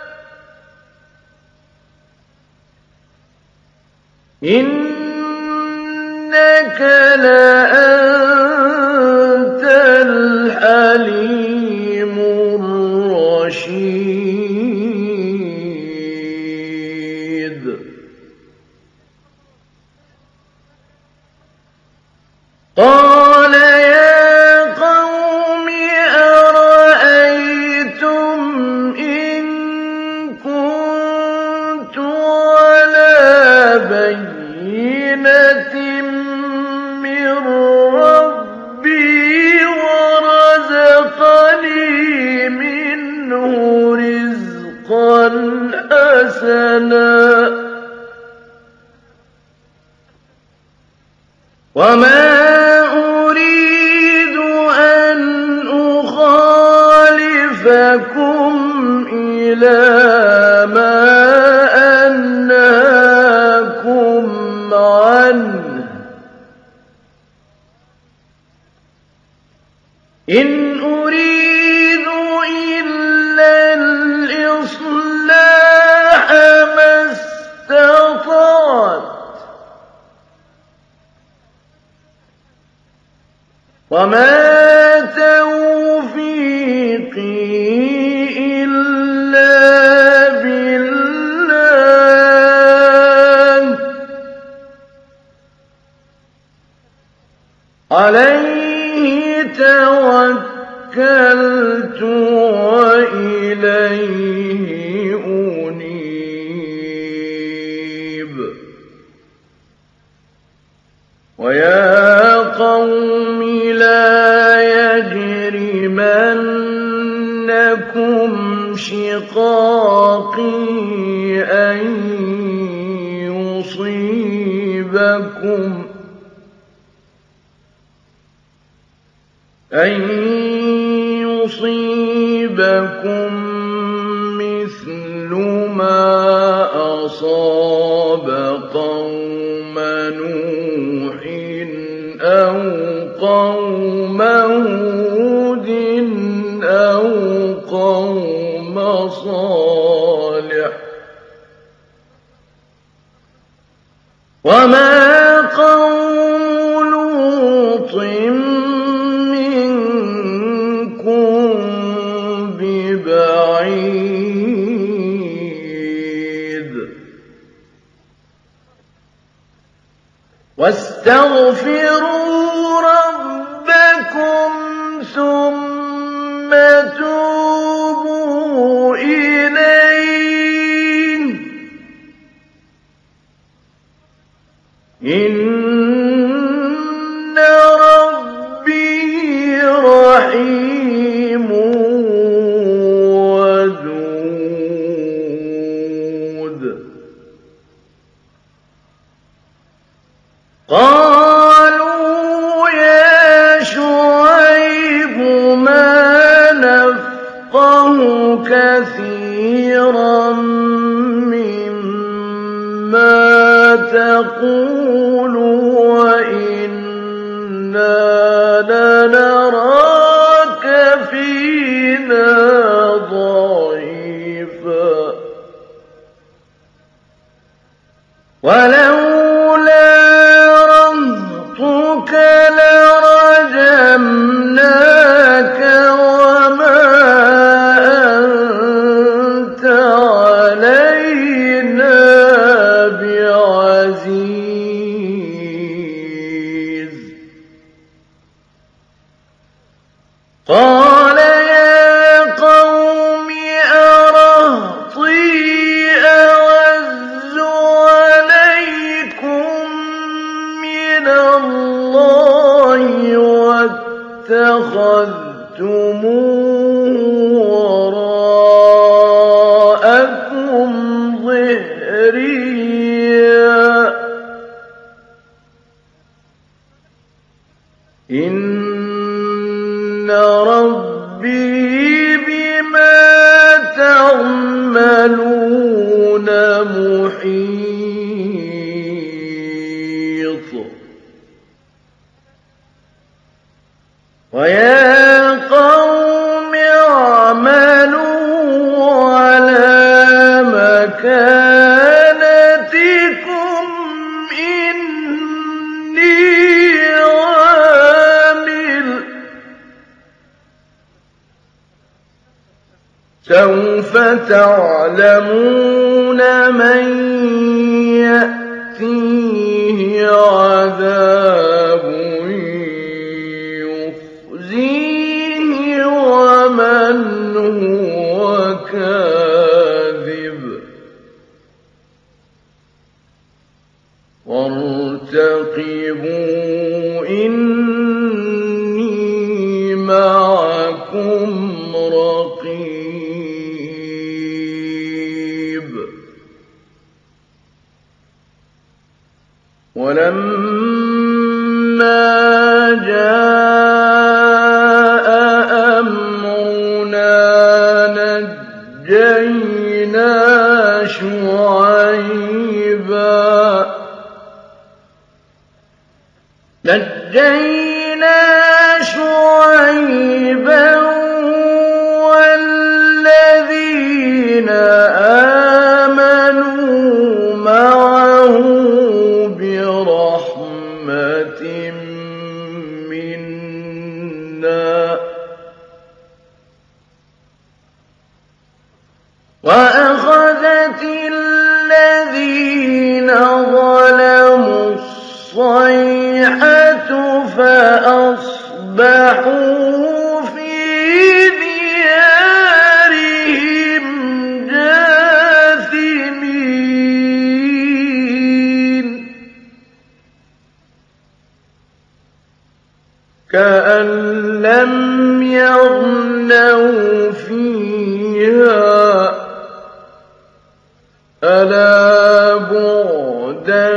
A: إنك لأنت الحليم الرشيد قال يا قوم أرأيتم إن كنت على بينة من ربي ورزقني منه رزقا حسنا وما أريد أن أخالفكم إلى ما أنهاكم عنه إن أريد إلا الإصلاح ما استطعت وما توفيقي إلا بالله عليه توكلت وإليه أنيب ويا قوم لا يجرمنكم شقاقي أن يصيبكم مثل ما أصاب قوم نوح أو قوم هود أو قوم صالح وما قوم لوط منكم ببعيد واستغفروا ربكم ثم توبوا إليه إن ربي رحيم ودود قالوا يا شعيب ما نفقه كثيرا مما تقول وإنا لنراك فينا ضعيفا ولولا رهطك لرجمناك وما أنت علينا بعزيز قال يا قوم أرهطي أعز عليكم من الله واتخذتموه وراءكم ظهريا إن ربي بما تعملون محيط وَيَا قَوْمِ اعْمَلُوا عَلَىٰ مَكَانَتِكُمْ إِنِّي عَامِلٌ ۖ سَوْفَ تَعْلَمُونَ مَن يَأْتِيهِ عَذَابٌ يُخْزِيهِ وَمَنْ هُوَ كَاذِبٌ ۖ وَارْتَقِبُوا إِنِّي مَعَكُمْ رَقِيبٌ. وَلَمَّا جَاءَ أَمْرُنَا نَجَّيْنَا شُعَيْبًا وَالَّذِينَ آمَنُوا مَعَهُ بِرَحْمَةٍ مِّنَّا ۖ وَأَخَذَتِ الَّذِينَ ظَلَمُوا الصَّيْحَةُ فَأَصْبَحُوا فِي دِيَارِهِمْ جَاثِمِينَ كَأَن لَّمْ يَغْنَوْا فِيهَا ۗ أَلَا بُعْدًا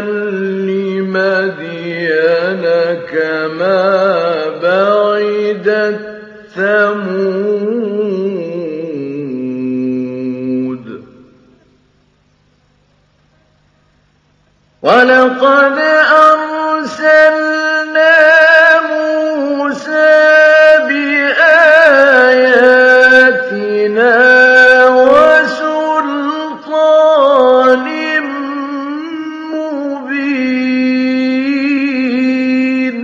A: لِّمَدْيَنَ كَمَا بَعِدَتْ ثَمُودُ. وَلَقَدْ أَرْسَلْنَا مُوسَىٰ بِآيَاتِنَا وَسُلْطَانٍ مُّبِينٍ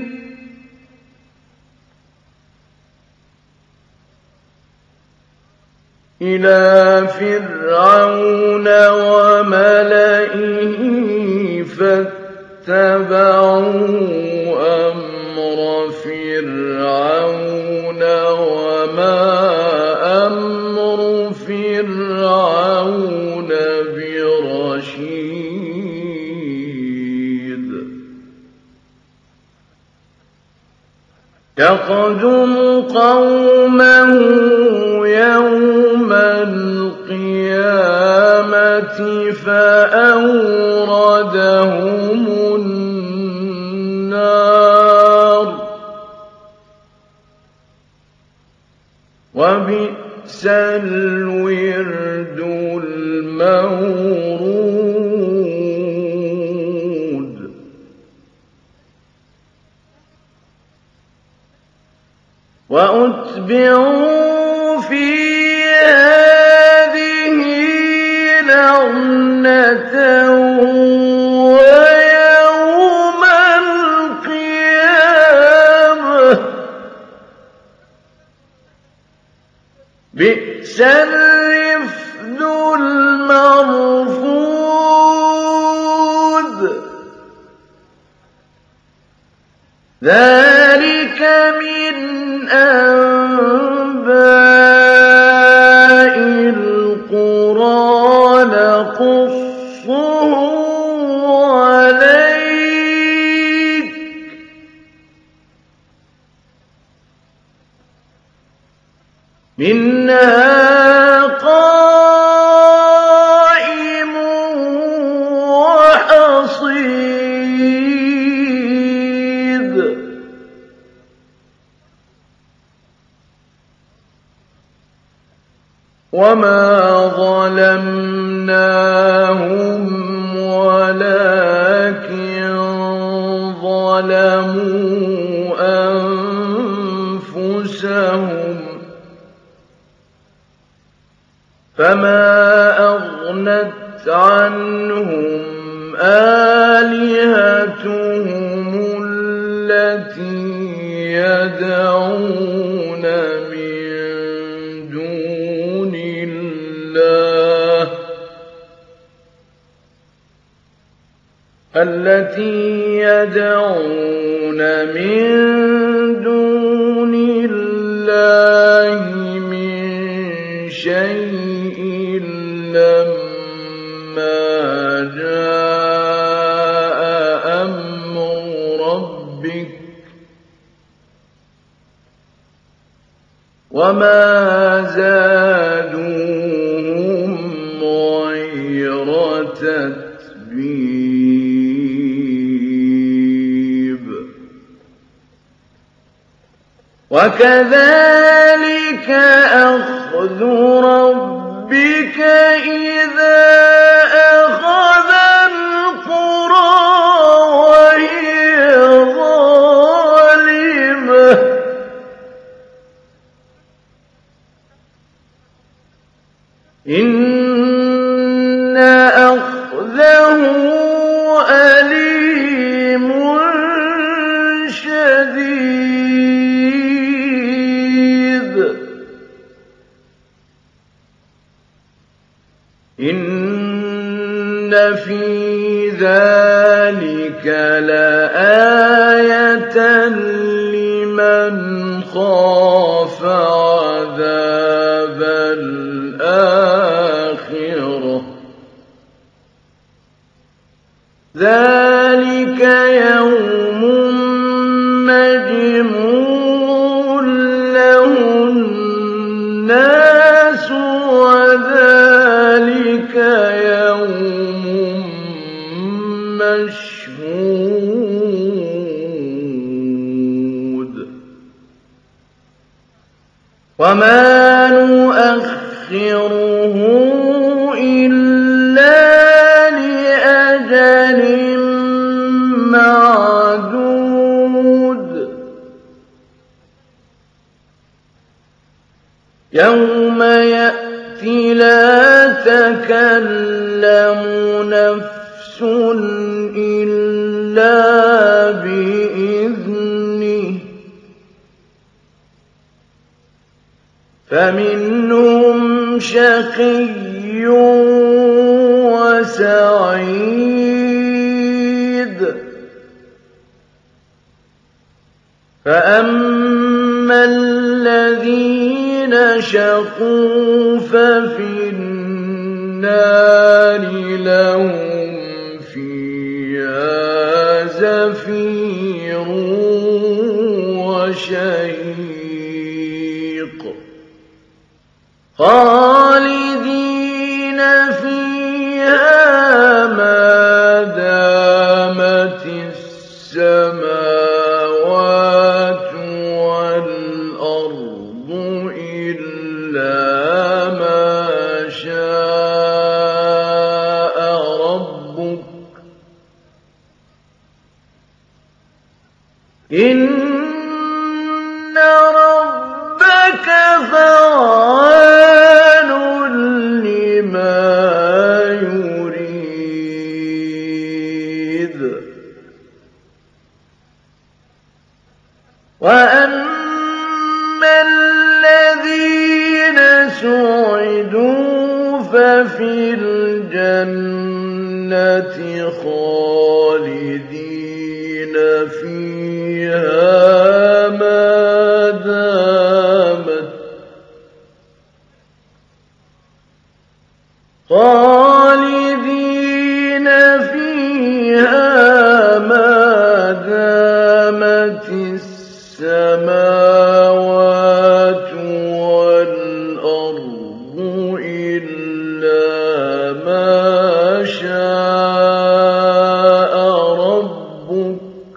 A: إِلَىٰ فِرْعَوْنَ وَمَلَئِهِ فَاتَّبَعُوا أَمْرَ فِرْعَوْنَ وَمَا أَمْرُ فِرْعَوْنَ بِرَشِيدٍ يَقْدُمُ قَوْمَهُ يَوْمَ الْقِيَامَةِ فَأَوْرَدَهُمُ النَّارَ ۖ وَبِئْسَ الْوِرْدُ الْمَوْرُودُ وَأُتْبِعُوا فِي هَٰذِهِ لَعْنَةً وَيَوْمَ الْقِيَامَةِ ۚ بِئْسَ الرِّفْدُ الْمَرْفُودُ. ذَٰلِكَ مِنْ أَنبَاءِ الْقُرَىٰ نَقُصُّهُ عَلَيْكَ ۖ مِنْهَا قَائِمٌ وَحَصِيدٌ. وَمَا ظَلَمْنَاهُمْ وَلَٰكِن ظَلَمُوا أَنفُسَهُمْ فما أغنت عنهم آلهتهم التي يدعون من دون الله من شيء لما جاء أمر ربك وما زادوهم غير تتبيب وكذلك أخذ ربك إذا أخذ القرى وهي ظالمة إن أخذه أليم شديد إن في ذلك لآية لمن خاف عذاب الآخرة ذلك يوم مجموع له الناس وذلك يوم مشهود وما نؤخره إلا لأجل معدود يوم يأتي لا تكلم نفس إلا بإذنه فمنهم شقي وسعيد فأما الذين شقوا ففي النار لهم فيها زفير وشهيق خالدين فيها ما دامت السماوات والأرض إلا ما شاء ربك إن ربك فعال لما يريد وأما الذين سعدوا ففي الجنة خالدين فيها ما دامت السماوات والأرض إلا ما شاء ربك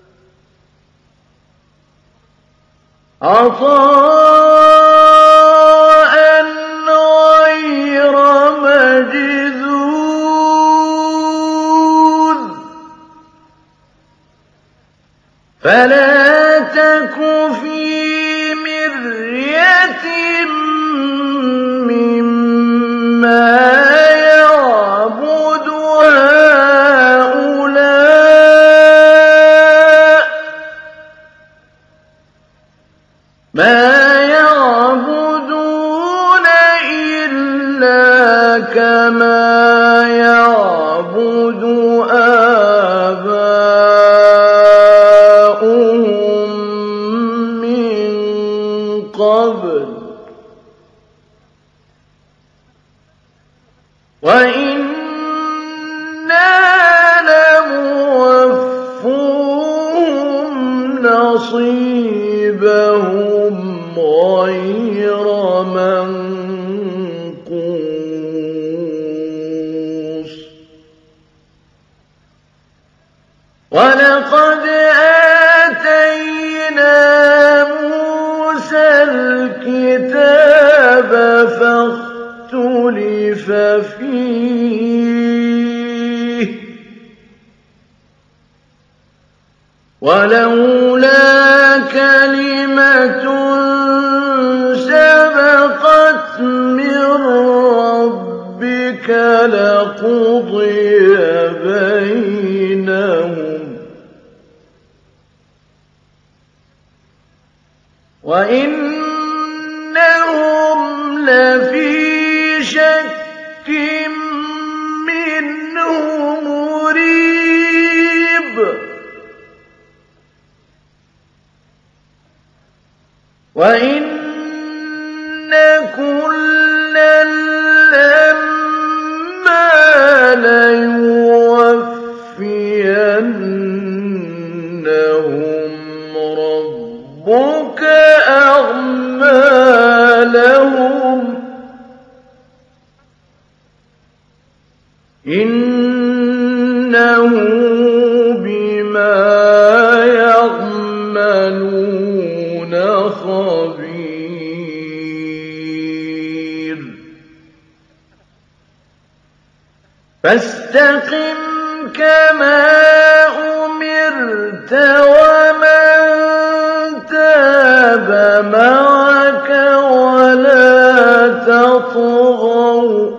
A: عطاء غير مجذوذ فلا تك في مرية مما ما يعبدون إلا كما يعبد آباؤهم من قبل وإنا لموفوهم نصيبهم غير منقوص ولقد آتينا موسى الكتاب فاختلف فيه ولولا كلمة سبقت من ربك لقضي بينهم وإنهم لفي شك منه مريب وإن كلا لما ليوفينهم ربك أعمالهم إنه بما يعملون خبير فاستقم كما أمرت ومن تاب معك ولا تطغوا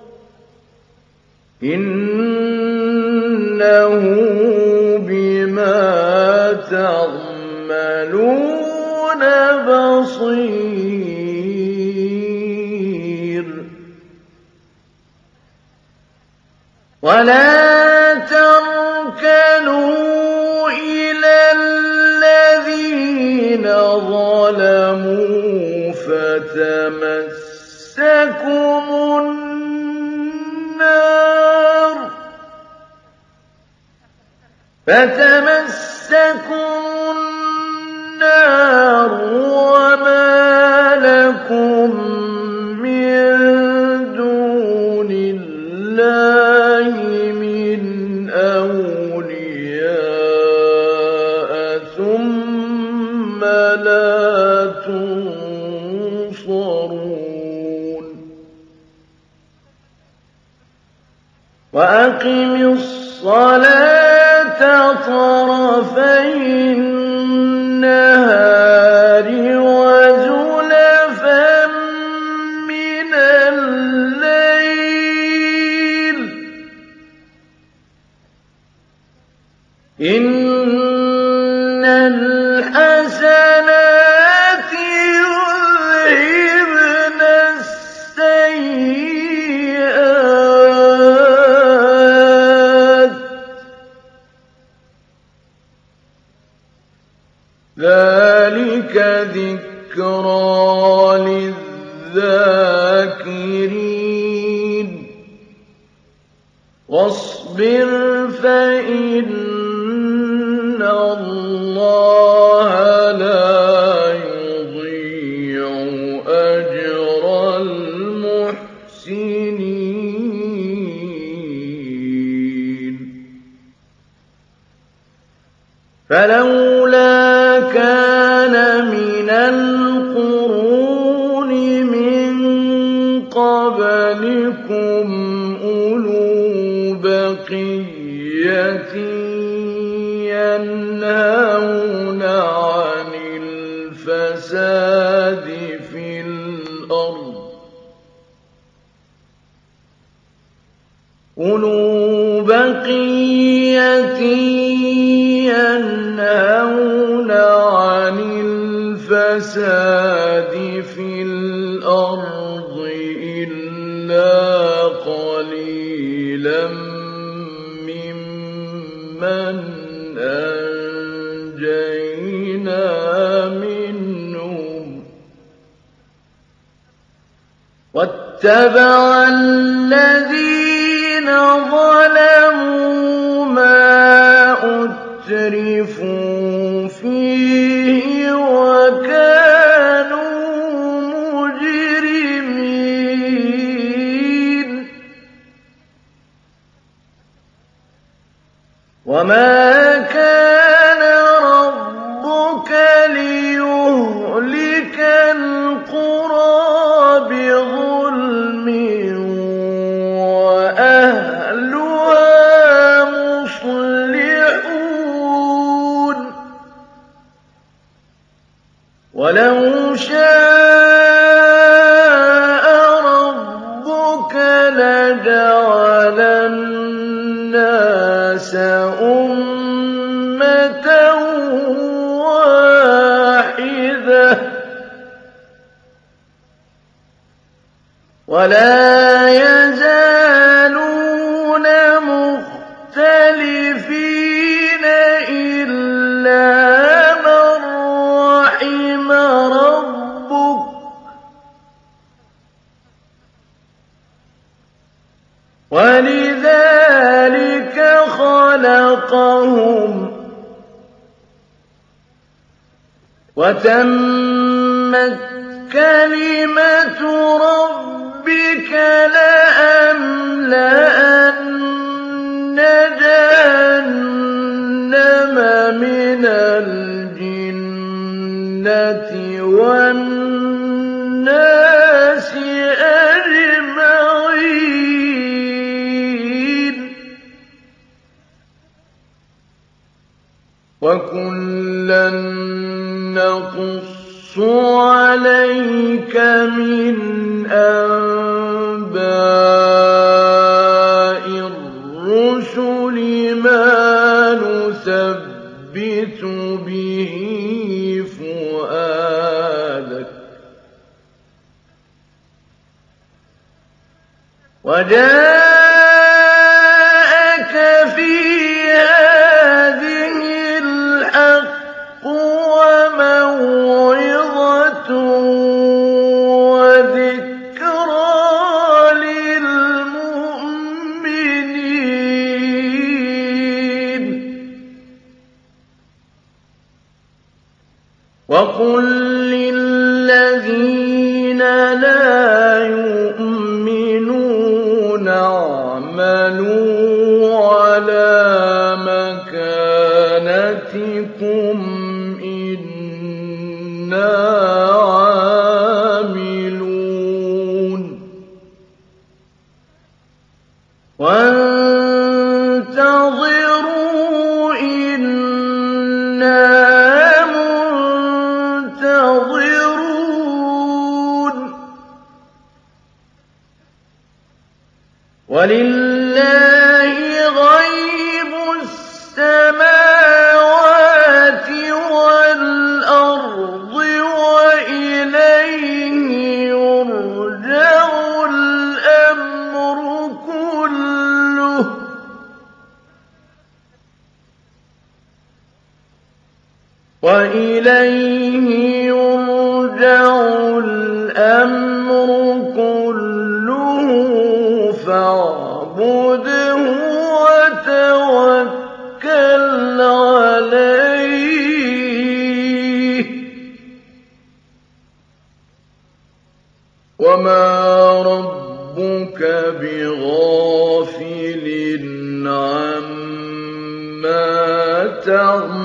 A: إنه بما تعملون بصير ولا تركنوا إلى الذين ظلموا فتمسكم النار وما لكم من دون الله من أولياء ثم لا تنصرون وأقم الصلاة طرفي النهار وزلفا من الليل إن الحسنات يذهبن السيئات ذلك ذكرى للذاكرين واصبر فإن الله لا يضيع أجر المحسنين فلولا كان من القرون من قبلكم أولو بقية ينهون عن الفساد في الأرض أولو بقية ينهون عن الفساد الْفَسَادِ فِي الْأَرْضِ إِلَّا قَلِيلًا مِّمَّنْ أَنجَيْنَا مِنْهُمْ ۗ وَاتَّبَعَ الَّذِينَ ظَلَمُوا مَا أُتْرِفُوا فِيهِ وَكَانُوا مُجْرِمِينَ وَمَا كَانَ رَبُّكَ لِيُهْلِكَ الْقُرَىٰ بِظُلْمٍ وَأَهْلُهَا مُصْلِحُونَ وَلَوْ شَاءَ رَبُّكَ لَجَعَلَ النَّاسَ أُمَّةً وَاحِدَةً وَلَا يَزَالُونَ مُخْتَلِفِينَ إِلَّا مَن رَّحِمَ رَبُّكَ ۚ وَلِذَٰلِكَ خَلَقَهُمْ ۗ وَتَمَّتْ كَلِمَةُ رَبِّكَ لَأَمْلَأَنَّ جَهَنَّمَ مِنَ الْجِنَّةِ وَالنَّاسِ أَجْمَعِينَ وَكُلًّا نَّقُصُّ عَلَيْكَ مِنْ أَنبَاءِ الرُّسُلِ مَا نُثَبِّتُ بِهِ فُؤَادَكَ ۖ وَجَاءَكَ فِي هَٰذِهِ الْحَقُّ وَمَوْعِظَةٌ وَذِكْرَىٰ لِلْمُؤْمِنِينَ وَقُل لِّلَّذِينَ لَا يُؤْمِنُونَ اعْمَلُوا عَلَىٰ مَكَانَتِكُمْ إِنَّا عَامِلُونَ وَانتَظِرُوا إِنَّا مُنتَظِرُونَ وَلِلَّهِ غَيْبُ السَّمَاوَاتِ وَالْأَرْضِ وَإِلَيْهِ يُرْجَعُ الْأَمْرُ كُلُّهُ ۚ وَإِلَيْهِ يُرْجَعُ الْأَمْرُ كُلُّهُ فَاعْبُدْهُ وَتَوَكَّلْ عَلَيْهِ ۚ وَمَا رَبُّكَ بِغَافِلٍ عَمَّا تَعْمَلُونَ